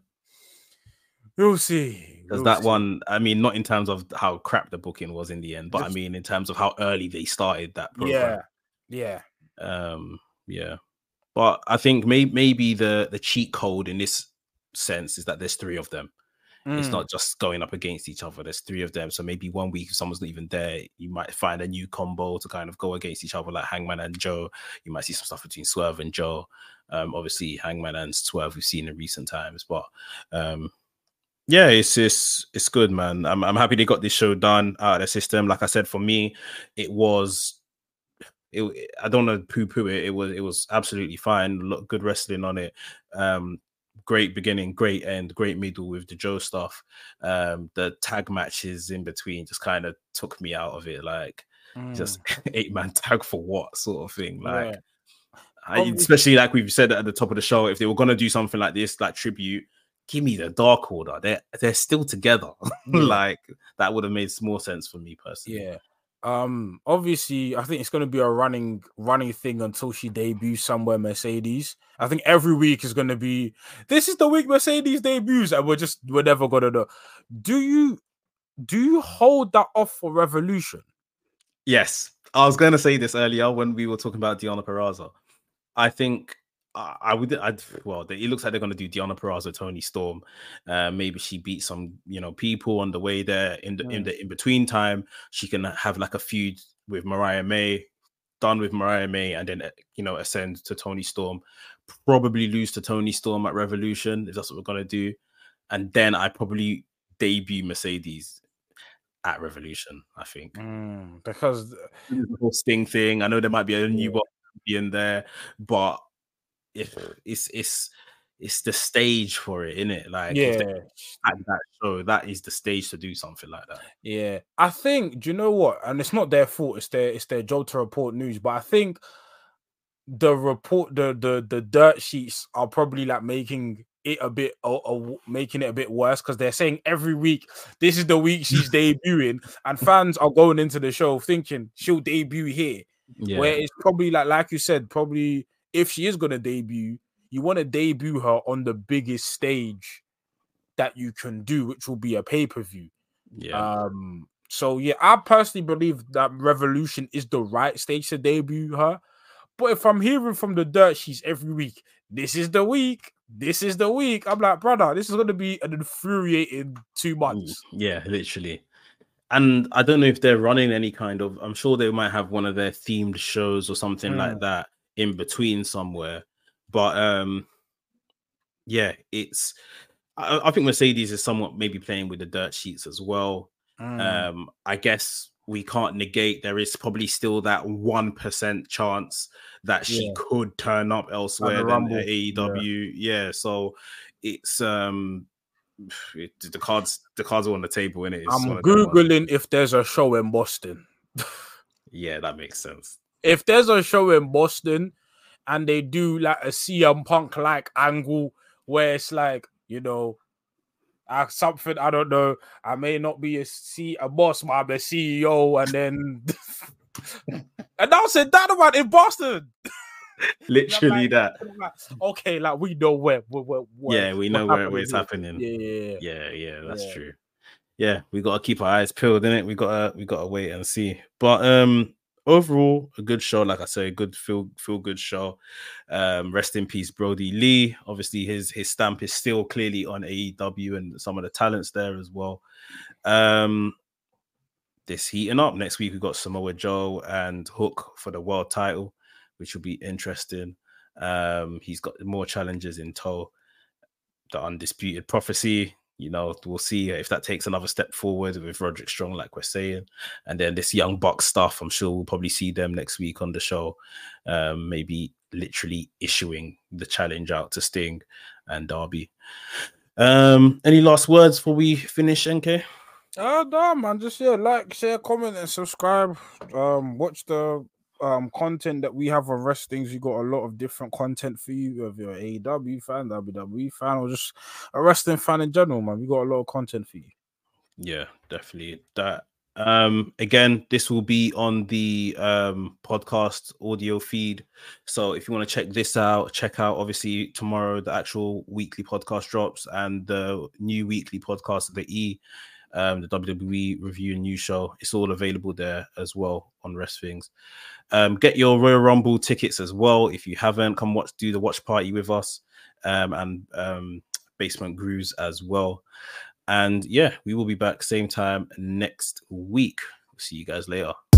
We'll see. Because We'll that see. one, I mean, not in terms of how crap the booking was in the end, but I mean in terms of how early they started that program. Yeah, yeah, um, yeah. But I think maybe maybe the the cheat code in this sense is that there's three of them. It's Mm. not just going up against each other. There's three of them. So maybe one week, if someone's not even there, you might find a new combo to kind of go against each other, like Hangman and Joe. You might see some stuff between Swerve and Joe. Um, obviously, Hangman and Swerve we've seen in recent times. But um, yeah, it's it's it's good, man. I'm I'm happy they got this show done out of the system. Like I said, for me, it was. It, I don't know poo poo it. It was it was absolutely fine. Look, good wrestling on it. Um, great beginning, great end, great middle with the Joe stuff. Um, the tag matches in between just kind of took me out of it. Like Mm. just eight man tag for what sort of thing. Like Yeah. I, especially like we've said at the top of the show, if they were gonna do something like this, like tribute, give me the Dark Order. They're they're still together. Yeah. Like that would have made more sense for me personally. Yeah. Um, obviously, I think it's going to be a running running thing until she debuts somewhere. Mercedes. I think every week is going to be. This is the week Mercedes debuts, and we're just we're never gonna know. Do you do you hold that off for Revolution? Yes, I was going to say this earlier when we were talking about Deonna Purrazzo. I think uh, I would. I'd, well, it looks like they're going to do Deonna Purrazzo, Tony Storm. Uh, maybe she beats some, you know, people on the way there. In the mm. in the in between time, she can have like a feud with Mariah May, done with Mariah May, and then you know ascend to Tony Storm. Probably lose to Tony Storm at Revolution if that's what we're going to do, and then I probably debut Mercedes at Revolution. I think mm, because the whole Sting thing. I know there might be a new one in there, but if it's it's it's the stage for it, isn't it? Like yeah, if they had that show, that is the stage to do something like that. Yeah, I think. Do you know what? And it's not their fault. It's their it's their job to report news. But I think the report, the the the dirt sheets are probably like making it a bit, or, or making it a bit worse because they're saying every week this is the week she's debuting, and fans are going into the show thinking she'll debut here. Yeah. Where it's probably like like you said, probably if she is gonna debut, you want to debut her on the biggest stage that you can do, which will be a pay-per-view. Yeah. Um. So yeah, I personally believe that Revolution is the right stage to debut her. But if I'm hearing from the dirt sheets every week, this is the week, this is the week, I'm like, brother, this is going to be an infuriating two months. Yeah, literally. And I don't know if they're running any kind of, I'm sure they might have one of their themed shows or something mm. like that in between somewhere. But um, yeah, it's, I, I think Mercedes is somewhat maybe playing with the dirt sheets as well. Mm. Um, I guess we can't negate there is probably still that one percent chance that she yeah. could turn up elsewhere than A E W. Yeah. yeah, so it's um it, the cards, the cards are on the table, innit? It's I'm googling if there's a show in Boston. Yeah, that makes sense. If there's a show in Boston and they do like a C M Punk like angle where it's like, you know, uh, something, I don't know, I may not be a C a boss, but I'm a C E O, and then announcing Dynamite in Boston. Literally like, that. Okay, like we know where, where, where yeah, we know where, where it's happening. Yeah, yeah, yeah, yeah, that's yeah. true. Yeah, we gotta keep our eyes peeled, innit? We gotta we gotta wait and see. But um overall, a good show, like I say, a good feel feel good show. Um, rest in peace, Brody Lee. Obviously, his his stamp is still clearly on A E W and some of the talents there as well. Um, this heating up. Next week, we've got Samoa Joe and Hook for the world title, which will be interesting. Um, he's got more challenges in tow. The Undisputed Prophecy. You know, we'll see if that takes another step forward with Roderick Strong, like we're saying. And then this Young Bucks stuff, I'm sure we'll probably see them next week on the show. Um, maybe literally issuing the challenge out to Sting and Darby. Um, any last words before we finish, N K? Uh, no, man. Just yeah, like, share, comment, and subscribe. Um, watch the um content that we have on wrestlings. We got a lot of different content for you, if you're an A E W fan, W W E fan, or just a wrestling fan in general, man. We got a lot of content for you. Yeah, definitely. That um again, this will be on the um podcast audio feed. So if you want to check this out, check out obviously tomorrow the actual weekly podcast drops and the new weekly podcast of the E. Um, the W W E review and news show. It's all available there as well on WrestThings. Um, get your Royal Rumble tickets as well. If you haven't, come watch, do the watch party with us um, and um, Basement Grooves as well. And yeah, we will be back same time next week. See you guys later.